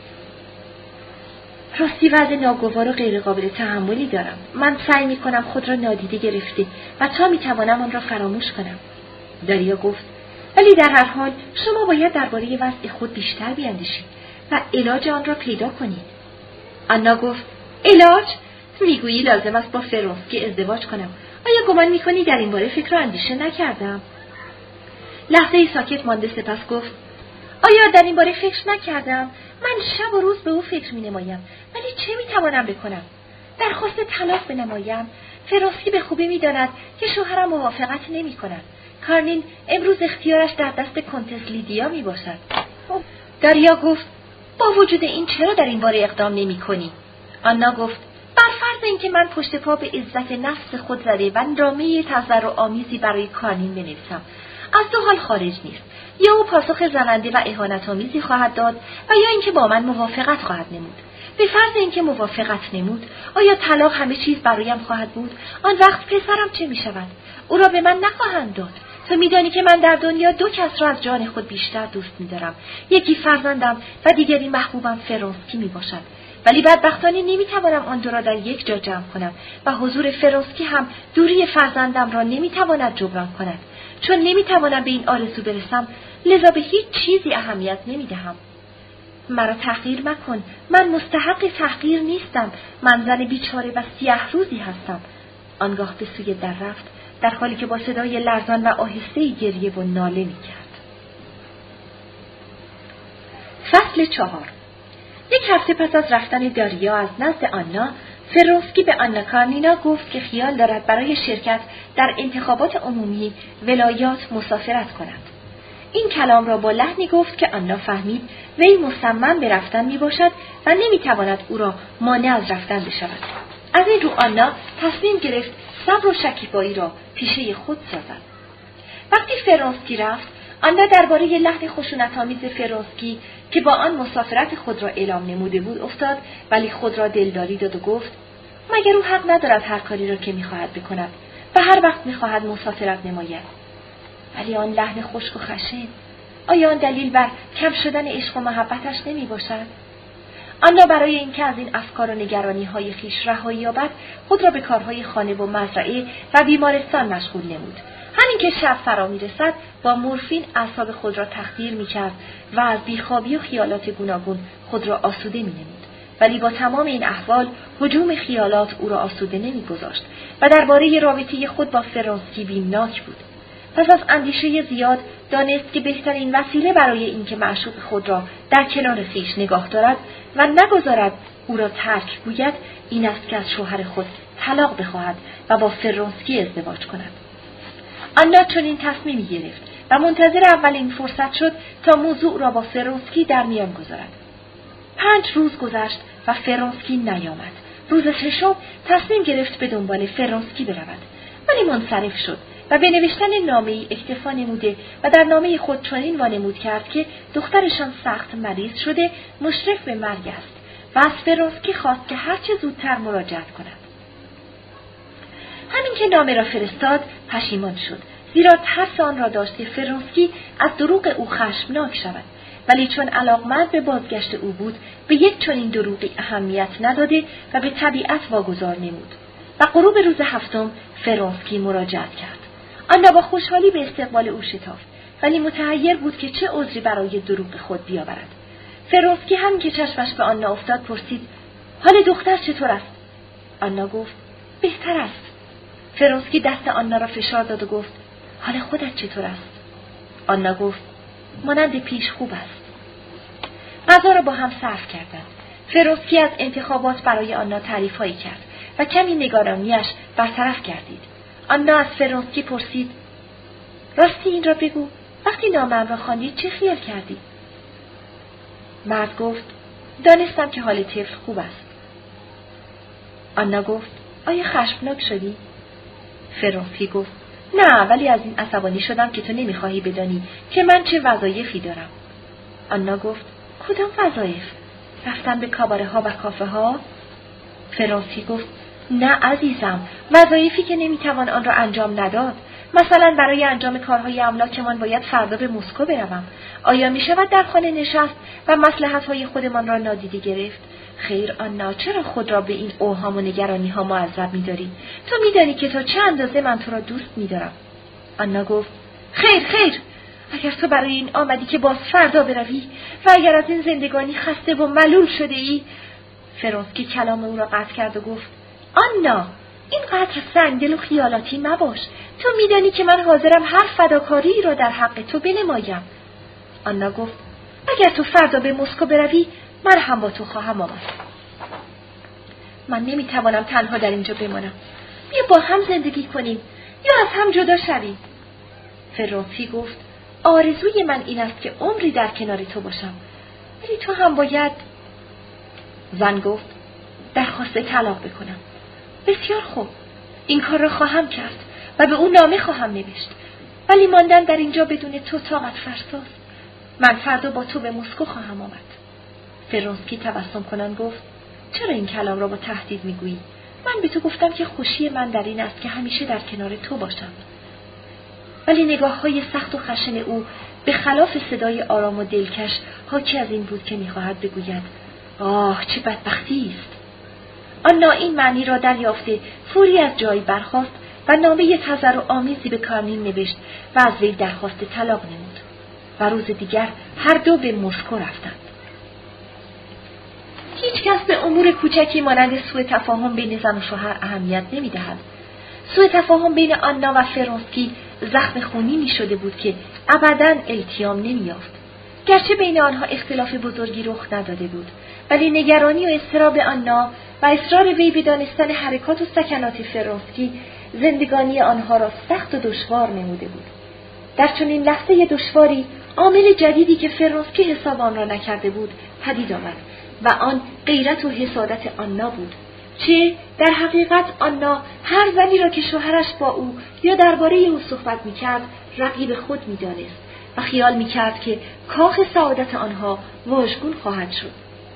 راستی وضع ناگوار و غیر قابل تحملی دارم. من سعی میکنم خود را نادیده گرفته و تا میتوانم آن را فراموش کنم. داریا گفت ولی در هر حال شما باید درباره وضع خود بیشتر بیاندیشید و علاج آن را پیدا کنید. آنا گفت علاج؟ میگویی لازم است با فرونسکی ازدواج کنم. آیا گمان میکنی در این باره فکر و اندیشه نکردم؟ لحظه‌ای ساکت مانده، سپس گفت آیا در این باره فکر نکردم؟ من شب و روز به او فکر می‌نمایم، ولی چه می‌توانم بکنم؟ درخواست طلاق بنمایم؟ فرونسکی به خوبی می‌داند که شوهرم موافقت نمی‌کند. کارنین امروز اختیارش در دست کنتس لیدیا میباشد. داریا گفت با وجود این چرا در این باره اقدام نمی‌کنی؟ آنا گفت بر فرض اینکه من پشت پا به عزت نفس خود زده و نامه تضرع‌آمیزی برای کارنین بنویسم، از دو حال خارج نیست. یا او پاسخ زننده و اهانت‌آمیزی خواهد داد و یا اینکه با من موافقت خواهد نمود. به فرض اینکه موافقت نمود، آیا طلاق همه چیز برایم خواهد بود؟ آن وقت پسرم چه می‌شود؟ او را به من نخواهند داد. تو می‌دانی که من در دنیا دو کس را از جان خود بیشتر دوست می‌دارم. یکی فرزندم و دیگری محبوبم فرونسکی میباشد. ولی بدبختانه نمی‌توانم آن دو را در یک جا جمع کنم و حضور فرونسکی هم دوری فرزندم را نمی‌تواند جبران کند. چون نمی‌توانم به این آرزو برسم، لذا به هیچ چیزی اهمیت نمی‌دهم. مرا تحقیر مکن. من مستحق تحقیر نیستم. من زن بیچاره و سیاه روزی هستم. آنگاه به سوی در رفت، در حالی که با صدای لرزان و آهسته‌ای گریه و ناله می‌کرد. فصل 4. یک هفته پس از رفتن داریا از نزد آنا، فرونسکی به آنا کارنینا گفت که خیال دارد برای شرکت در انتخابات عمومی ولایات مسافرت کند. این کلام را با لحنی گفت که آنا فهمید وی مصمم به رفتن می باشد و نمی تواند او را مانع از رفتن بشود. از این رو آنا تصمیم گرفت صبر و شکیبایی را پیشه خود سازد. وقتی فرونسکی رفت، آنا درباره لحن خشونت‌آمیز فرونسکی که با آن مسافرت خود را اعلام نموده بود افتاد، ولی خود را دلداری داد و گفت مگر او حق ندارد هر کاری را که می‌خواهد بکند و هر وقت می‌خواهد مسافرت نماید؟ ولی آن لحن خشک و خشن، آیا آن دلیل بر کم شدن عشق و محبتش نمی باشد؟ آنا برای اینکه از این افکار و نگرانی‌های خویش رهایی یابد، خود را به کارهای خانه و مزرعه و بیمارستان مشغول نمود. همین که شب فرا می‌رسد، با مورفین اعصاب خود را تخدیر می‌کرد و از بیخوابی و خیالات گوناگون خود را آسوده می‌نمود. ولی با تمام این احوال، هجوم خیالات او را آسوده نمی‌گذاشت و درباره رابطه خود با فرونسکی بیمناک بود. پس از اندیشه زیاد دانست که بهترین وسیله برای اینکه معشوق خود را در کنار خویش نگاه دارد و نگذارد او را ترک گوید، این است که از شوهر خود طلاق بخواهد و با فرونسکی ازدواج کند. آنا چنین تصمیمی گرفت و منتظر اولین فرصت شد تا موضوع را با فرونسکی در میان گذارد. 5 روز گذشت و فرونسکی نیامد. روز 6 تصمیم گرفت به دنبال فرونسکی برود، ولی منصرف شد و به نوشتن نامه‌ای اکتفا نموده و در نامه خود چنین وانمود کرد که دخترشان سخت مریض شده مشرف به مرگ است و از فرانسکی خواست که هرچه زودتر مراجعت کند. همین که نامه را فرستاد پشیمان شد، زیرا ترس آن را داشت که فرانسکی از دروغ او خشمناک شود، ولی چون علاقمند به بازگشت او بود به یک چنین دروغی اهمیت نداده و به طبیعت واگذار نمود. و غروب روز هفتم فرانسکی مراجعت کرد. آنا با خوشحالی به استقبال او شتافت، ولی متحیر بود که چه عذری برای دروغ خود بیاورد. فرانسکی همین که چشمش به آنا افتاد پرسید: حال دختر چطور است؟ آنا گفت: بهتر است. فرانسکی دست آنا را فشار داد و گفت: حال خودت چطور است؟ آنا گفت: مانند پیش خوب است. غذا را با هم صرف کردند. فرانسکی از انتخابات برای آنا تعریف‌هایی کرد و کمی نگرانی‌اش برطرف گردید. آنا از فرانسکی پرسید: راستی این را بگو، وقتی نامه‌ام را خواندی چه خیال کردی؟ مرد گفت: دانستم که حال طفل خوب است. آنا گفت: آیا خشمناک شدی؟ فرانسکی گفت: نه، ولی از این عصبانی شدم که تو نمیخواهی بدانی که من چه وظایفی دارم. آنا گفت: کدام وظایف؟ رفتن به کاباره ها و کافه ها؟ فرانسکی گفت: نه عزیزم، وظایفی که نمیتوان آن را انجام نداد. مثلا برای انجام کارهای املاکمان باید فردا به مسکو بروم. آیا میشود در خانه نشست و مصلحت‌های خودمان را نادیده گرفت؟ خیر آنا، چرا خود را به این اوهام و نگرانی‌ها معذب می‌داری؟ تو می‌دانی که تا چه اندازه من تو را دوست می‌دارم. آنا گفت: خیر، اگر تو برای این آمدی که باز فردا بروی و اگر از این زندگانی خسته و ملول شده ای. فرانسکی کلام او را قطع کرد و گفت: آنا، اینقدر سنگدل و خیالاتی مباش. تو می‌دانی که من حاضرم هر فداکاری را در حق تو بنمایم. آنا گفت: اگر تو فردا به مسکو بروی من هم با تو خواهم آمد. من نمیتوانم تنها در اینجا بمانم. بیا با هم زندگی کنیم یا از هم جدا شویم. فرانسکی گفت: آرزوی من این است که عمری در کنار تو باشم، ولی تو هم باید. زن گفت: درخواست طلاق بکنم. بسیار خوب، این کار را خواهم کرد و به او نامه خواهم نوشت، ولی ماندن در اینجا بدون تو طاقت فرساست. من فردا با تو به مسکو خواهم آمد. فرانسکی تبسم کنان گفت: چرا این کلام را با تهدید میگویی؟ من به تو گفتم که خوشی من در این است که همیشه در کنار تو باشم. ولی نگاه‌های سخت و خشن او به خلاف صدای آرام و دلکش حاکی از این بود که می‌خواهد بگوید: آه چه بدبختی است. آنا این معنی را دریافته فوری از جای برخاست و نامه تضرع‌آمیزی به کارنین نوشت و از وی درخواست طلاق نمود و روز دیگر هر دو به مسکو رفتند. هیچ کس به امور کوچکی مانند سوء تفاهم بین زن و شوهر اهمیت نمی‌دهد. سوء تفاهم بین آنا و فرانسکی زخم خونینی شده بود که ابداً التیام نمی‌یافت. گرچه بین آنها اختلاف بزرگی رخ نداده بود، ولی نگرانی و اضطراب آنا و اصرار وی به دانستن حرکات و سکنات فرانسکی زندگانی آنها را سخت و دشوار نموده بود. در چنین لحظه دشواری عامل جدیدی که فرانسکی حساب آن را نکرده بود پدید آمد و آن غیرت و حسادت آنا بود. چه در حقیقت آنا هر زنی را که شوهرش با او یا درباره او صحبت می‌کرد رقیب خود می‌دانست و خیال می‌کرد که کاخ سعادت آنها واژگون خواهد شد.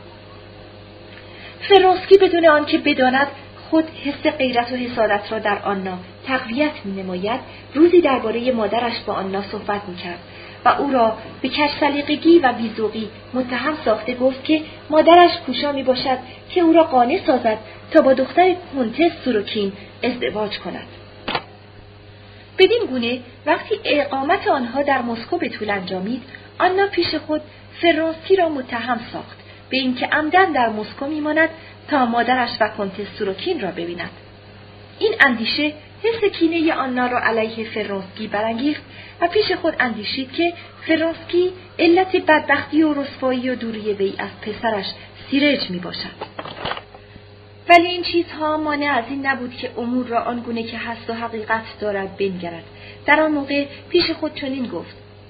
فرانسکی بدون آنکه بداند خود حس غیرت و حسادت را در آنا تقویت می‌نماید، روزی درباره مادرش با آنا صحبت می‌کرد و او را به کژسلیقگی و بی‌ذوقی متهم ساخته گفت که مادرش کوشا می‌باشد که او را قانع سازد تا با دختر کنتس سوروکین ازدواج کند. بدین گونه وقتی اقامت آنها در مسکو به طول انجامید، آنا پیش خود فرانسکی را متهم ساخت به اینکه عمدن در مسکو می‌ماند تا مادرش و کنتس سوروکین را ببیند. این اندیشه حس کینه آنا را علیه فرانسکی برانگیخت و پیش خود اندیشید که فرانسکی علت بدبختی و رسوایی و دوری وی از پسرش سیرج میباشد. ولی این چیزها مانع از این نبود که امور را آنگونه که هست و حقیقت دارد بنگرد. در آن موقع پیش خود چنین گفت: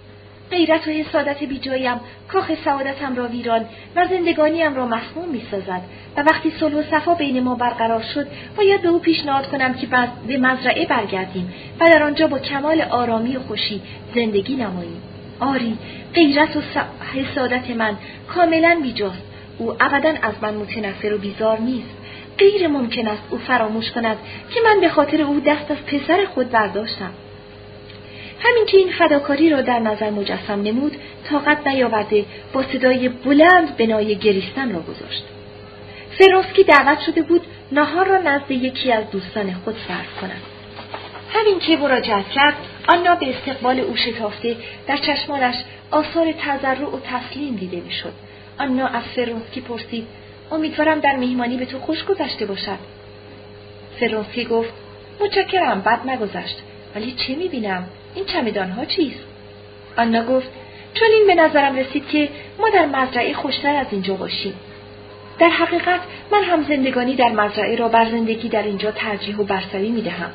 غیرت و حسادت بیجایم کاخ سعادتم را ویران و زندگانیم را مسموم می‌سازد و وقتی صلح و صفا بین ما برقرار شد باید به او پیشنهاد کنم که به مزرعه برگردیم و در آنجا با کمال آرامی و خوشی زندگی نماییم. آری، غیرت و حسادت من کاملاً بیجاست. او ابداً از من متنفر و بیزار نیست. غیر ممکن است او فراموش کند که من به خاطر او دست از پسر خود برداشتم. همین که این فداکاری را در نظر مجسم نمود، طاقت نیاورده با صدای بلند بنای گریستن را گذاشت. فرانسکی دعوت شده بود ناهار را نزد یکی از دوستان خود صرف کند. همین که مراجعت کرد، آنا به استقبال او شتافته در چشمانش آثار تضرع و تسلیم دیده میشد. آنا از فرانسکی پرسید: امیدوارم در میهمانی به تو خوش گذشته باشد. فرانسکی گفت: متشکرم، بد نگذشت. ولی چه میبینم؟ این چمدانها چیست؟ آنا گفت: چون این به نظرم رسید که ما در مزرعه خوشتر از اینجا باشیم. در حقیقت من هم زندگانی در مزرعه را بر زندگی در اینجا ترجیح و برتری میدهم.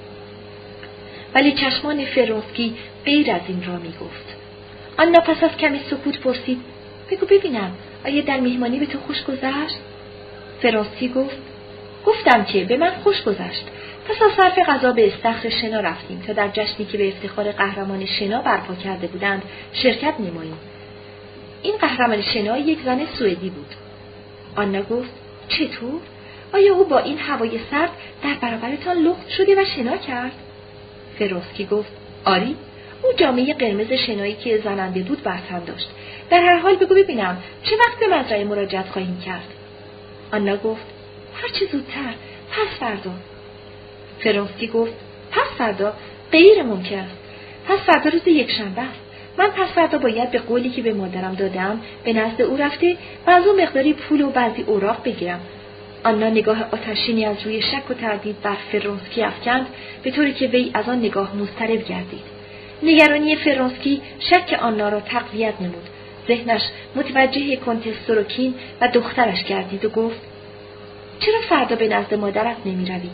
ولی چشمان فرانسکی غیر از این را میگفت. آنا پس از کمی سکوت پرسید: بگو ببینم، آیا در میهمانی به تو خوش گذشت؟ فرانسکی گفت: گفتم که به من خوش گذشت. پس از صرف غذا به استخر شنا رفتیم تا در جشنی که به افتخار قهرمان شنا برپا کرده بودند شرکت نماییم. این قهرمان شنا یک زن سوئدی بود. آنا گفت: چطور؟ آیا او با این هوای سرد در برابرتان لخت شده و شنا کرد؟ فرانسکی گفت: آری، او جامعه قرمز شنایی که زننده بود بر تن داشت. در هر حال بگو ببینم چه وقت به مزرعه مراجعت خواهیم کرد؟ آنا گفت: هر چه زودتر، پس فردا. فرانسکی گفت: پس فردا؟ غیر ممکن است. پس فردا روز یکشنبه است. من پس فردا باید به قولی که به مادرم دادم به نزد او رفته و از او مقداری پول و بعضی اوراق بگیرم. آنا نگاه آتشینی از روی شک و تردید بر فرانسکی افکند، به طوری که وی از آن نگاه مضطرب گردید. نگرانی فرانسکی شک آنا را تقویت نمود. ذهنش متوجه کنتس سوروکین و دخترش گردید و گفت: چرا فردا به نزد مادرت نمی روی؟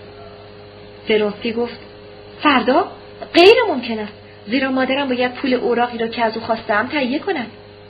فرانسکی گفت: فردا؟ غیر ممکن است، زیرا مادرم باید پول اوراقی را که از او خواستم تهیه کند.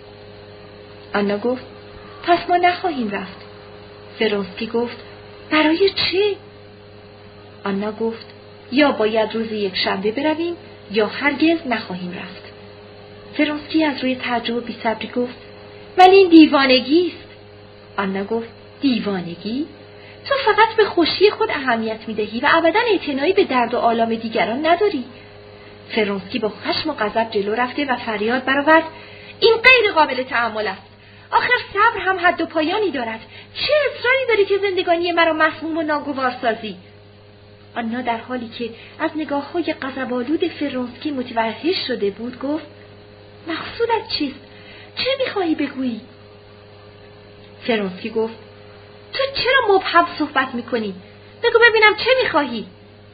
آنا گفت: پس ما نخواهیم رفت. فرانسکی گفت: برای چه؟ آنا گفت: یا باید روز یکشنبه برویم یا هرگز نخواهیم رفت. فرانسکی از روی تعجب و بی‌صبری گفت: ولی این دیوانگی است. آنا گفت: دیوانگی؟ تو فقط به خوشی خود اهمیت می‌دهی و ابداً اعتنایی به درد و آلام دیگران نداری. فرانسکی با خشم و غضب جلو رفته و فریاد برآورد: این غیر قابل تحمل است. آخر صبر هم حد و پایانی دارد. چه اصراری داری که زندگانی مرا مسموم و ناگوار سازی؟ آنا در حالی که از نگاه‌های غضب‌آلود فرانسکی متوحش شده بود گفت: مقصودت چیست؟ چه می‌خواهی بگویی؟ فرانسکی گفت: تو چرا مبهم صحبت می‌کنی؟ بگو ببینم چه می‌خواهی؟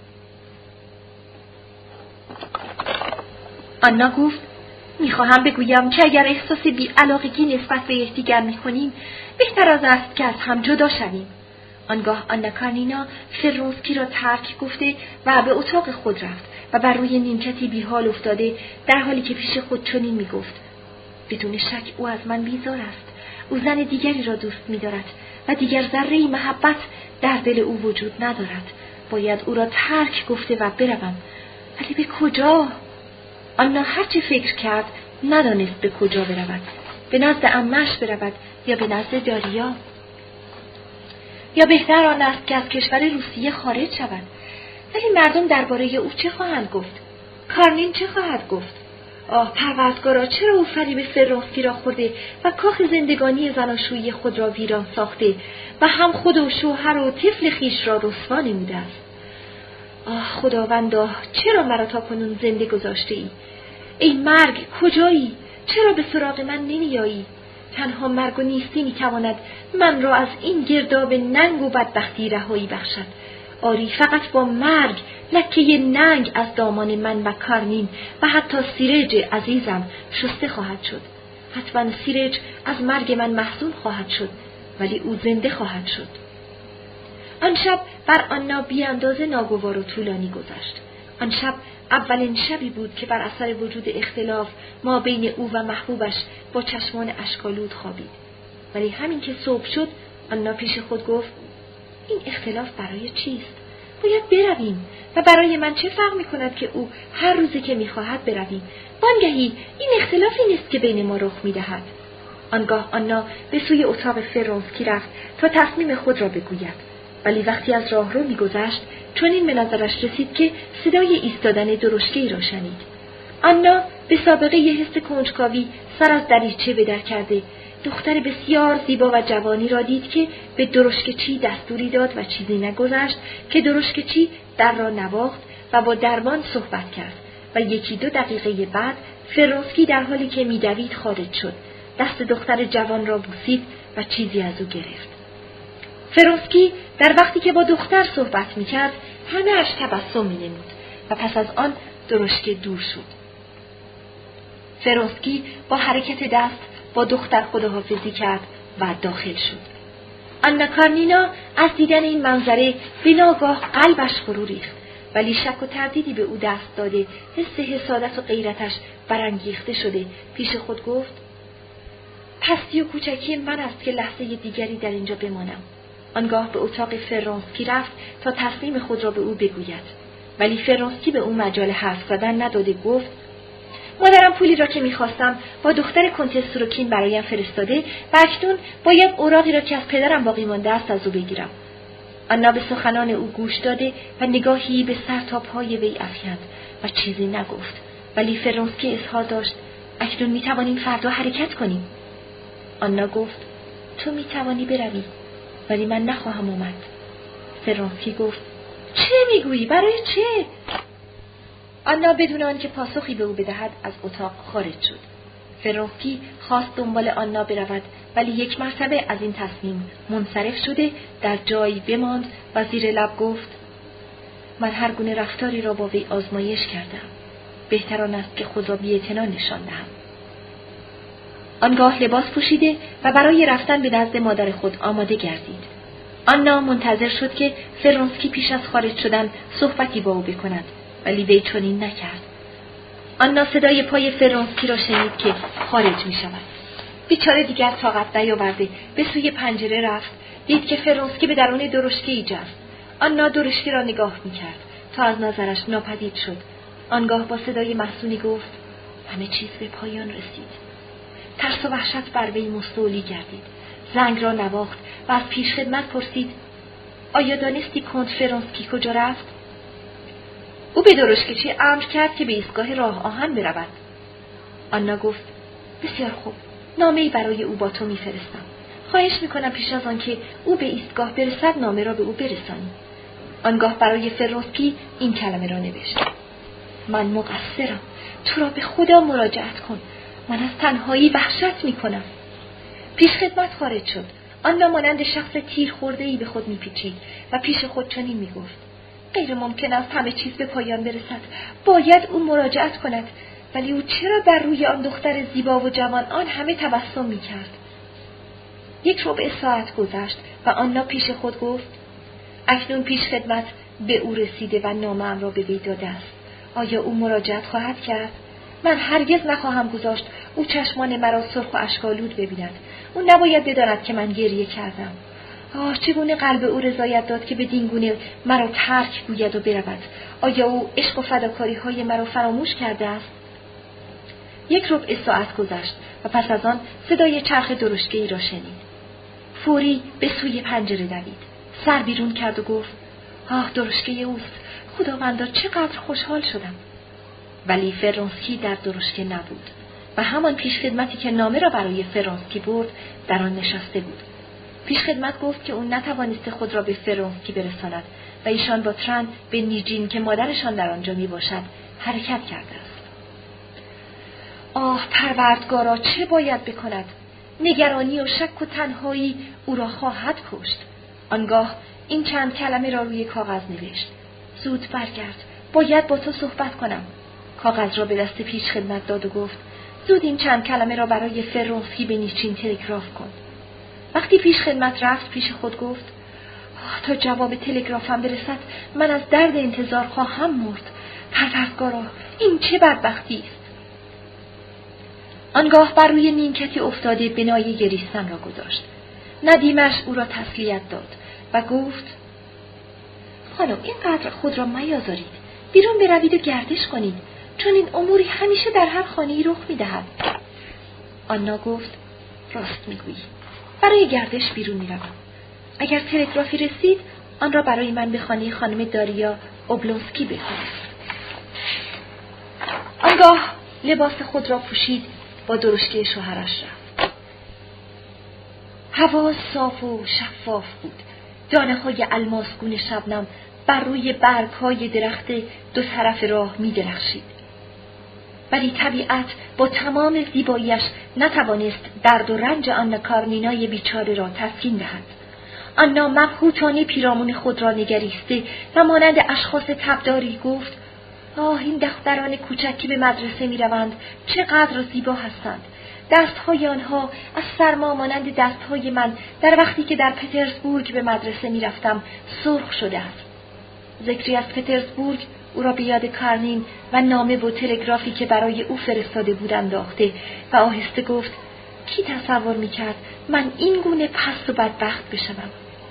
آنا گفت: می‌خواهم بگویم که اگر احساس بی‌علاقگی نسبت به یکدیگر می‌کنیم، بهتر از است که از هم جدا شویم. آنگاه آنا کارنینا فرانسکی را ترک گفته و به اتاق خود رفت و بر روی نیمکتی بیحال افتاده در حالی که پیش خود چنین می‌گفت: بدون شک او از من بیزار است. او زن دیگری را دوست می‌دارد و دیگر ذره‌ای محبت در دل او وجود ندارد. باید او را ترک گفته و بروم. ولی به کجا؟ آنا هرچی فکر کرد ندانست به کجا برود. به نزد عمه‌اش برود یا به نزد داریا؟ یا بهتر آن است که از کشور روسیه خارج شود. ولی مردم درباره او چه خواهند گفت؟ کارنین چه خواهد گفت؟ آه پروردگارا، چرا او فریب فرانسکی را خورده و کاخ زندگانی زناشویی خود را ویران ساخته و هم خود و شوهر و طفل خیش را رسوا نموده است؟ آه خداوندا، چرا مرا تا کنون زنده گذاشته ای؟ ای مرگ، کجایی؟ چرا به سراغ من نمیایی؟ تنها مرگ و نیستی میتواند من را از این گرداب ننگ و بدبختی رهایی بخشد. آری، فقط با مرگ لکه ننگ از دامان من و کارنین و حتی سیرج عزیزم شسته خواهد شد. حتما سیرج از مرگ من محزون خواهد شد، ولی او زنده خواهد شد. آن شب بر آنا بی اندازه ناگوار و طولانی گذشت. آن شب اولین شبی بود که بر اثر وجود اختلاف ما بین او و محبوبش با چشمان اشک‌آلود خوابید. ولی همین که صبح شد، آنا پیش خود گفت: این اختلاف برای چیست؟ باید برویم و برای من چه فرق می‌کند که او هر روزی که می‌خواهد برویم؟ وانگهی این اختلافی نیست که بین ما رخ می‌دهد. آنگاه آنا به سوی اتاق فرانسکی رفت تا تصمیم خود را بگوید. ولی وقتی از راهرو می‌گذشت، چنین به نظرش رسید که صدای ایستادن درشکه‌ای را شنید. آنا به سابقه ی حس کنجکاوی سر از دریچه به در کرده، دختر بسیار زیبا و جوانی را دید که به درشکه‌چی دستوری داد و چیزی نگذشت که درشکه‌چی در را نواخت و با دربان صحبت کرد و 1-2 دقیقه بعد فرانسکی در حالی که می‌دوید خارج شد، دست دختر جوان را بوسید و چیزی از او گرفت. فرانسکی در وقتی که با دختر صحبت می‌کرد همه‌اش تبسم می‌نمود و پس از آن درشکه دور شد. فرانسکی با حرکت دست با دختر خداحافظی کرد و داخل شد. آنا کارنینا از دیدن این منظره به ناگاه قلبش فرو ریخت، ولی شک و تردیدی به او دست داده، حس حسادت و غیرتش برانگیخته شده، پیش خود گفت: پستی و کوچکی من است که لحظه دیگری در اینجا بمانم. آنگاه به اتاق فرانسکی رفت تا تصمیم خود را به او بگوید، ولی فرانسکی به او مجال حرف زدن نداده. گفت: مادرم پولی را که می‌خواستم با دختر کنتس سوروکین برایم فرستاده و اکنون باید اوراقی را که از پدرم باقی مانده است از او بگیرم. آنا به سخنان او گوش داده و نگاهی به سر تا پای وی افکند و چیزی نگفت، ولی فرانسکی اظهار داشت: اکنون می‌توانیم فردا حرکت کنیم. آنا گفت: تو می‌توانی بروی، ولی من نخواهم آمد. فرانسکی گفت: چه میگویی؟ برای چه؟ آنا بدون آنکه پاسخی به او بدهد از اتاق خارج شد. فرانسکی خواست دنبال آنا برود، ولی 1 مرتبه از این تصمیم منصرف شده در جایی بماند و زیر لب گفت: من هر گونه رفتاری را با وی آزمایش کردم. بهتر آن است که خود را بی‌اعتنا نشان دهم. آنگاه لباس پوشیده و برای رفتن به نزد مادر خود آماده گردید. آنا منتظر شد که فرانسکی پیش از خارج شدن صحبتی با او بکند، ولی وی چنین نکرد. آنا صدای پای فرانسکی را شنید که خارج می شود. بیچاره دیگر طاقت نیاورده به سوی پنجره رفت، دید که فرانسکی به درون درشکه‌ای جست. آنا درشکه را نگاه می کرد تا از نظرش ناپدید شد. آنگاه با صدای محزونی گفت: همه چیز به پایان رسید. ترس و وحشت بر وی مستولی گردید. زنگ را نواخت و از پیشخدمت پرسید: آیا دانستی کنت فرانسکی کجا رفت؟ او به درشکه‌چی امر کرد که به ایستگاه راه آهن برود. آنا گفت: بسیار خوب، نامه‌ای برای او با تو می‌فرستم. خواهش می‌کنم پیش از آن که او به ایستگاه برسد نامه را به او برسانی. آنگاه برای فرانسکی این کلمه را نوشت: من مقصرم، تو را به خدا مراجعت کن. من از تنهایی وحشت می‌کنم. پیشخدمت خارج شد. آنا مانند شخص تیر خورده‌ای به خود می‌پیچید و پیش خود چنین می‌گفت: غیر ممکن است همه چیز به پایان برسد. باید او مراجعت کند. ولی او چرا بر روی آن دختر زیبا و جوان آن همه تبسم می‌کرد؟ 1 ساعت گذشت و آنا پیش خود گفت: اکنون پیشخدمت به او رسیده و نامه‌ام را به وی داده است. آیا او مراجعت خواهد کرد؟ من هرگز نخواهم گذاشت او چشمان مرا سرخ و اشک‌آلود ببیند. او نباید بداند که من گریه کردم. چگونه قلب او رضایت داد که بدین گونه مرا ترک گوید و برود؟ آیا او عشق و فداکاری‌های مرا فراموش کرده است؟ 1 ساعت گذشت و پس از آن صدای چرخ درشکه‌ای را شنید. فوری به سوی پنجره دوید. سر بیرون کرد و گفت: درشکه اوست. خداوندا چقدر خوشحال شدم. ولی فرانسکی در درشکه نبود و همان پیشخدمتی که نامه را برای فرانسکی برد در آن نشسته بود. پیشخدمت گفت که او نتوانسته خود را به فرانسکی برساند و ایشان با ترن به نیجین که مادرشان در آنجا می باشد حرکت کرده است. پروردگارا، چه باید بکند؟ نگرانی و شک و تنهایی او را خواهد کشت. آنگاه این چند کلمه را روی کاغذ نوشت: زود برگرد، باید با تو صحبت کنم. کاغذ را به دست پیشخدمت داد و گفت: زود این چند کلمه را برای فرانسکی به نیچین تلگراف کن. وقتی پیشخدمت رفت پیش خود گفت: تا جواب تلگرافم برسد من از درد انتظار خواهم مرد. پروردگارا، این چه بدبختی است. آنگاه بر روی نیمکتی افتاده بنای گریستن را گذاشت. ندیمش او را تسلیت داد و گفت: خانم، اینقدر خود را میازارید. بیرون بروید و گردش کنید، چون این اموری همیشه در هر خانه‌ای رخ می‌دهد. آنا گفت: راست می‌گویی. برای گردش بیرون می‌روم. اگر تلگرافی رسید، آن را برای من به خانه خانم داریا اوبلونسکی بفرست. آنگاه لباس خود را پوشید، با درشکه شوهرش رفت. هوا صاف و شفاف بود. دانه‌های الماسگون شبنم بر روی برگ‌های درخت دو طرف راه می‌درخشید. ولی طبیعت با تمام زیباییش نتوانست درد و رنج آنا کارنینای بیچاره را تسکین دهد. آنا مبهوتانه پیرامون خود را نگریسته و مانند اشخاص تبداری گفت: آه، این دختران کوچک که به مدرسه می‌روند چقدر زیبا هستند. دست‌های آنها از سرما مانند دست‌های من در وقتی که در پترزبورگ به مدرسه می‌رفتم سرخ شده است. ذکری از پترزبورگ او را به یاد کارنین و نامه و تلگرافی که برای او فرستاده بود انداخته و آهسته گفت: کی تصور می‌کرد من این گونه پست و بدبخت بشوم؟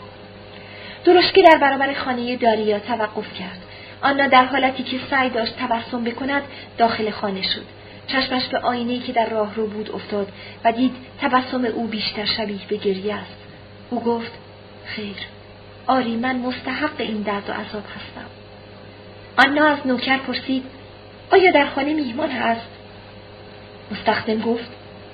درشکه در برابر خانه داریا توقف کرد. آنا در حالتی که سعی داشت تبسم بکند داخل خانه شد. چشمش به آینه‌ای که در راه رو بود افتاد و دید تبسم او بیشتر شبیه به گریه است. او گفت: خیر، آری، من مستحق این درد و عذاب هستم. آنا از نوکر پرسید: آیا در خانه میهمان هست؟ مستخدم گفت: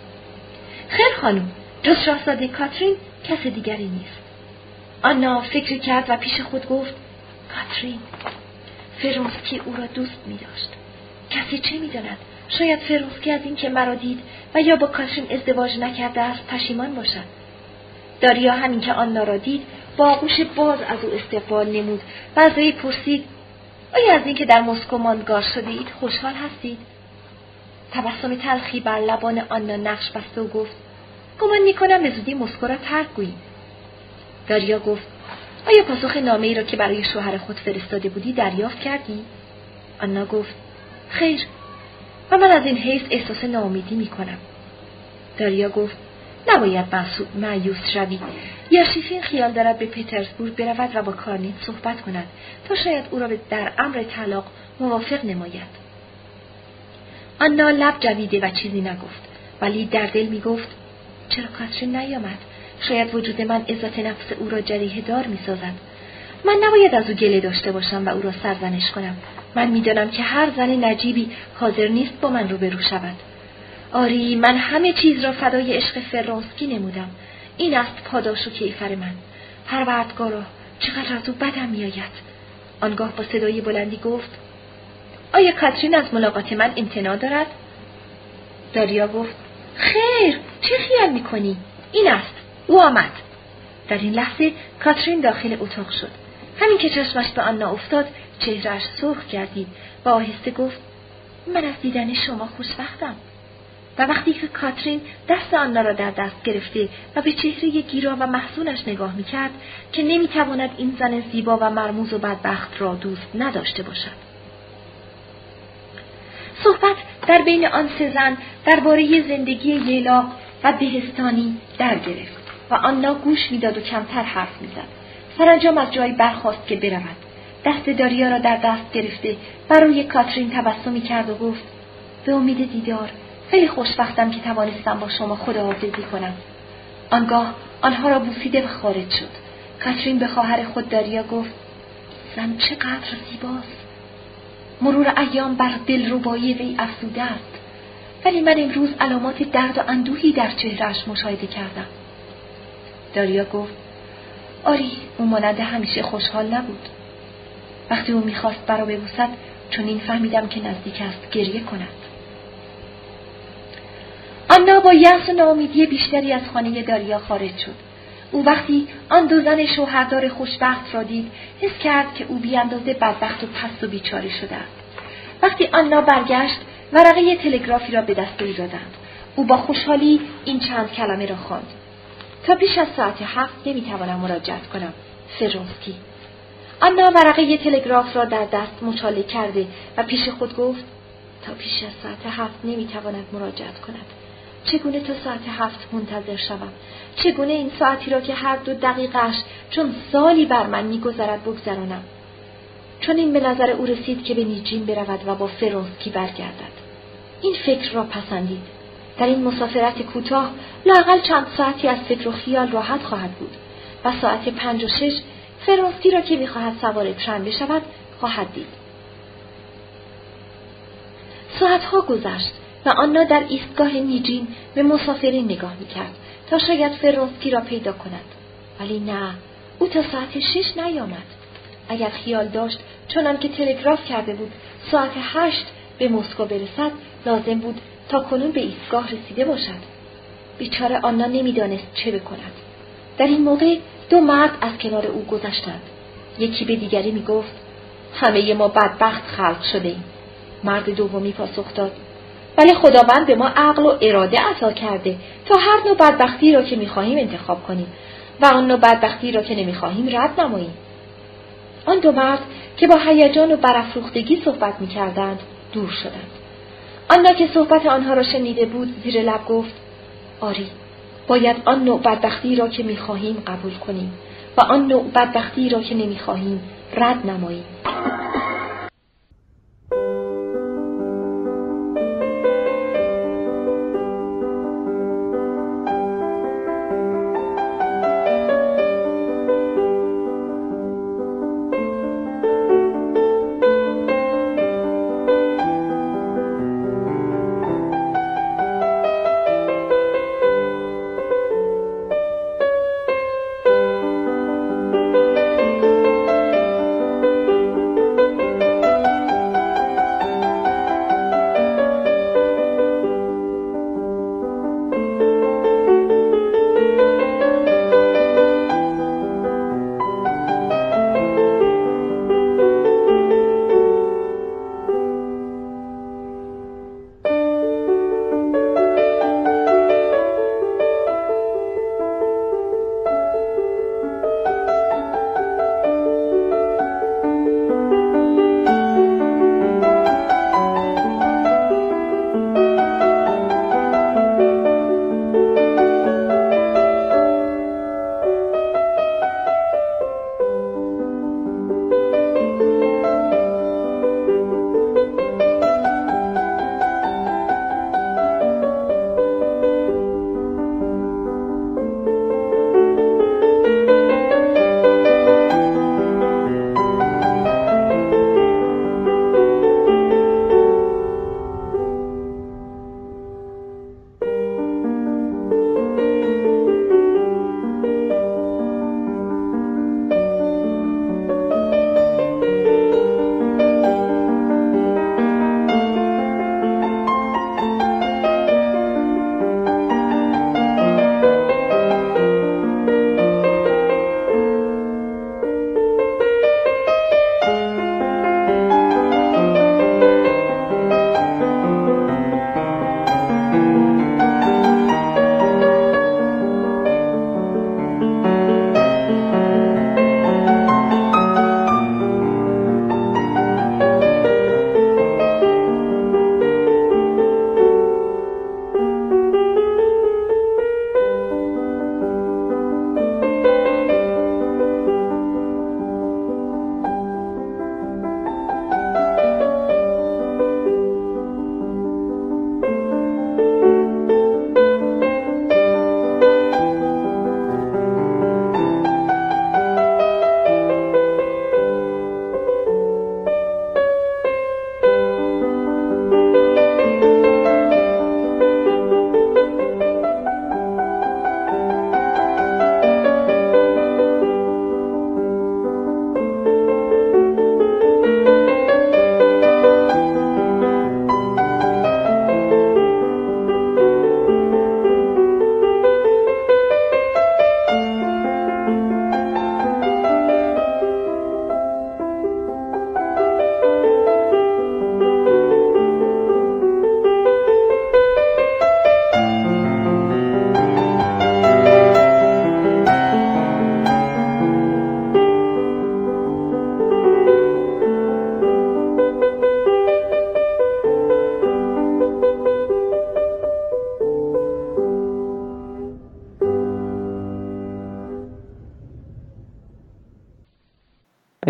خیر خانم، جز شاهزاده کاترین کس دیگری نیست. آنا فکر کرد و پیش خود گفت: کاترین، فرونسکی او را دوست می داشت. کسی چه می داند؟ شاید فرونسکی از این که مرا دید و یا با کاترین ازدواج نکرده است پشیمان باشد. داریا همین که آنا را دید با آغوش باز از او استقبال نمود و از وی پرسید: آیا از این که در مسکو ماندگار شده اید خوشحال هستید؟ تبسم تلخی بر لبان آنا نقش بسته و گفت: گمان می‌کنم به زودی مسکو را ترک گویی. داریا گفت: آیا پاسخ نامه‌ای را که برای شوهر خود فرستاده بودی دریافت کردی؟ آنا گفت: خیر، و من از این حیث احساس ناامیدی می‌کنم. داریا گفت: نباید مایوس شوی. یاشیفین خیال دارد به پترزبورگ برود و با کارنین صحبت کند تا شاید او را در امر طلاق موافق نماید. آنا لب جویده و چیزی نگفت، ولی در دل می‌گفت: چرا کاترین نیامد؟ شاید وجود من عزت نفس او را جریحه دار می‌سازد. من نباید از او گله داشته باشم و او را سرزنش کنم. من می‌دانم که هر زن نجیبی حاضر نیست با من روبرو شود. آری، من همه چیز را فدای عشق فرونسکی نمودم. این است پاداش و کیفر من. پروردگارا، چقدر از او بدم میآید. آنگاه با صدای بلندی گفت: آیا کاترین از ملاقات من امتناع دارد؟ داریا گفت: خیر، چه خیال میکنی؟ این است، او آمد. در این لحظه کاترین داخل اتاق شد. همین که چشمش به آنا افتاد چهرهش سرخ گردید و آهسته گفت: من از دیدن شما خوشبختم. و وقتی که کاترین دست آنا را در دست گرفته و به چهره گیرا و محزونش نگاه میکرد که نمیتواند این زن زیبا و مرموز و بدبخت را دوست نداشته باشد. صحبت در بین آن سه زن درباره زندگی ییلاق و بهستانی در گرفت و آنا گوش میداد و کمتر حرف میزد. سرانجام از جای برخاست که برود. دست داریا را در دست گرفته و روی کاترین تبسمی کرد و گفت: به امید دیدار. خیلی خوشبختم که توانستم با شما خداحافظی کنم. آنگاه آنها را بوسیده و خارج شد. کاترین به خواهر خود داریا گفت: زن چقدر زیباست. مرور ایام بر دلربایی وی افزوده است، ولی من امروز علامات درد و اندوهی در چهرهش مشاهده کردم. داریا گفت: آری، او مانند همیشه خوشحال نبود. وقتی او میخواست برا ببوسد چون این فهمیدم که نزدیک است گریه کند. آنا با یأس و ناامیدی بیشتری از خانه داریا خارج شد. او وقتی آن دو زن شوهردار خوشبخت را دید حس کرد که او بی‌اندازه بدبخت و پست و بیچاره شده است. وقتی آنا برگشت ورقه تلگرافی را به دست او دادند. او با خوشحالی این چند کلمه را خواند: تا پیش از ساعت 7 نمیتوانم مراجعت کنم. فرونسکی. آنا ورقه تلگراف را در دست مچاله کرده و پیش خود گفت تا پیش از ساعت 7 نمیتواند مراجعت کند. چگونه تا ساعت 7 منتظر شوم؟ چگونه این ساعتی را که هر 2 دقیقه‌اش چون سالی بر من می‌گذرد بگذرانم؟ چون این به نظر او رسید که به نیجین برود و با فرانسکی برگردد. این فکر را پسندید. در این مسافرت کوتاه لااقل چند ساعتی از فکر و خیال راحت خواهد بود و ساعت 5 و 6 فرانسکی را که می‌خواهد سوار ترن بشود خواهد دید. ساعتها گذشت و آنا در ایستگاه نیجین به مسافرین نگاه می‌کرد تا شاید فرانسکی را پیدا کند. ولی نه، او تا ساعت 6 نیامد. اگر خیال داشت چنان که تلگراف کرده بود ساعت 8 به مسکو برسد، لازم بود تا کنون به ایستگاه رسیده باشد. بیچاره آنا نمی‌دانست چه بکند. در این موقع 2 مرد از کنار او گذشتند. یکی به دیگری می‌گفت همه ما بدبخت خلق شده‌ایم. مرد دومی پاسخ داد ولی خداوند به ما عقل و اراده عطا کرده تا هر نوع بدبختی را که می‌خواهیم انتخاب کنیم و آن نوع بدبختی را که نمی‌خواهیم رد نماییم. آن 2 مرد که با هیجان و برافروختگی صحبت می‌کردند دور شدند. آنا که صحبت آنها را شنیده بود زیر لب گفت آری، باید آن نوع بدبختی را که می‌خواهیم قبول کنیم و آن نوع بدبختی را که نمی‌خواهیم رد نماییم.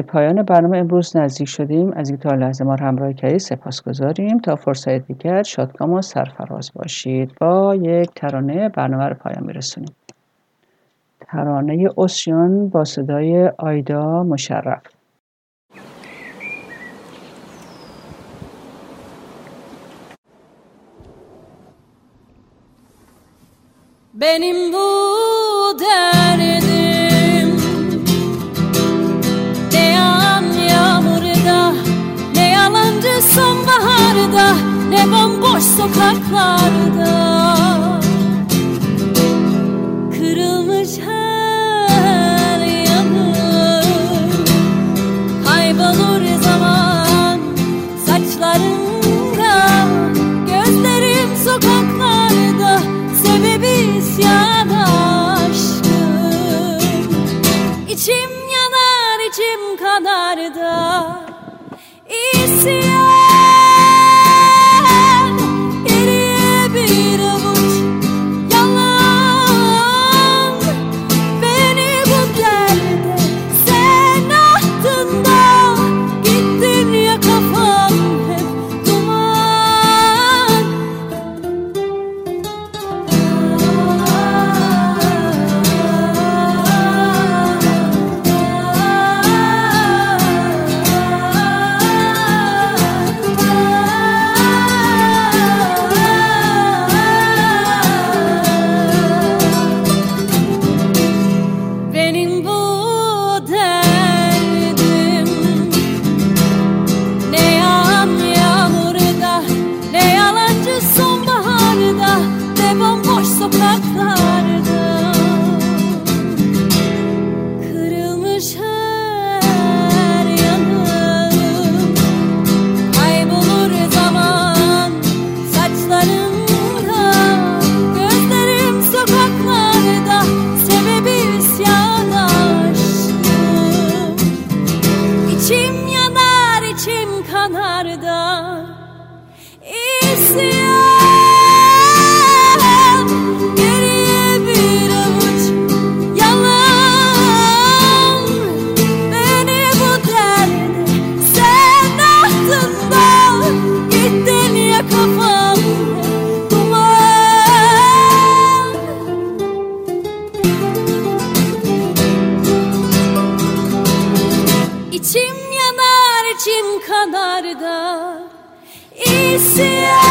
پایان برنامه امروز نزدیک شدیم. از اینکه تا لحظه ما رو همراه کردید سپاسگزاریم. تا فرصت دیگر شادکام و سرفراز باشید. با یک ترانه برنامه رو پایان میرسونیم. ترانه اوسیان با صدای آیدا مشرف. Benim bu derdim ne yağan yağmurda, ne yalancı sonbaharda, ne bomboş sokaklarda. Kırılmış her yanım, kaybolur zaman saçlarında, gözlerim sokaklarda. Sebebi isyan aşkım, İçim yanar içim kanar da isyan. Geriye bir avuç yalan, beni bu derde sen attın da gittin ya, kafam hep duman. Benim bu derdim ne yağan yağmurda, ne yalancı sonbaharda, ne bomboş sokaklarda. Kırılmış her yanım, kaybolur zaman saçlarında, gözlerim sokaklarda. Sebebi isyan aşkım, İçim yanar içim kanar da isyan. Geriye bir avuç yalan, beni bu derde sen attın da gittin ya, kafam duman. İçim yanar içim kanar da isyan.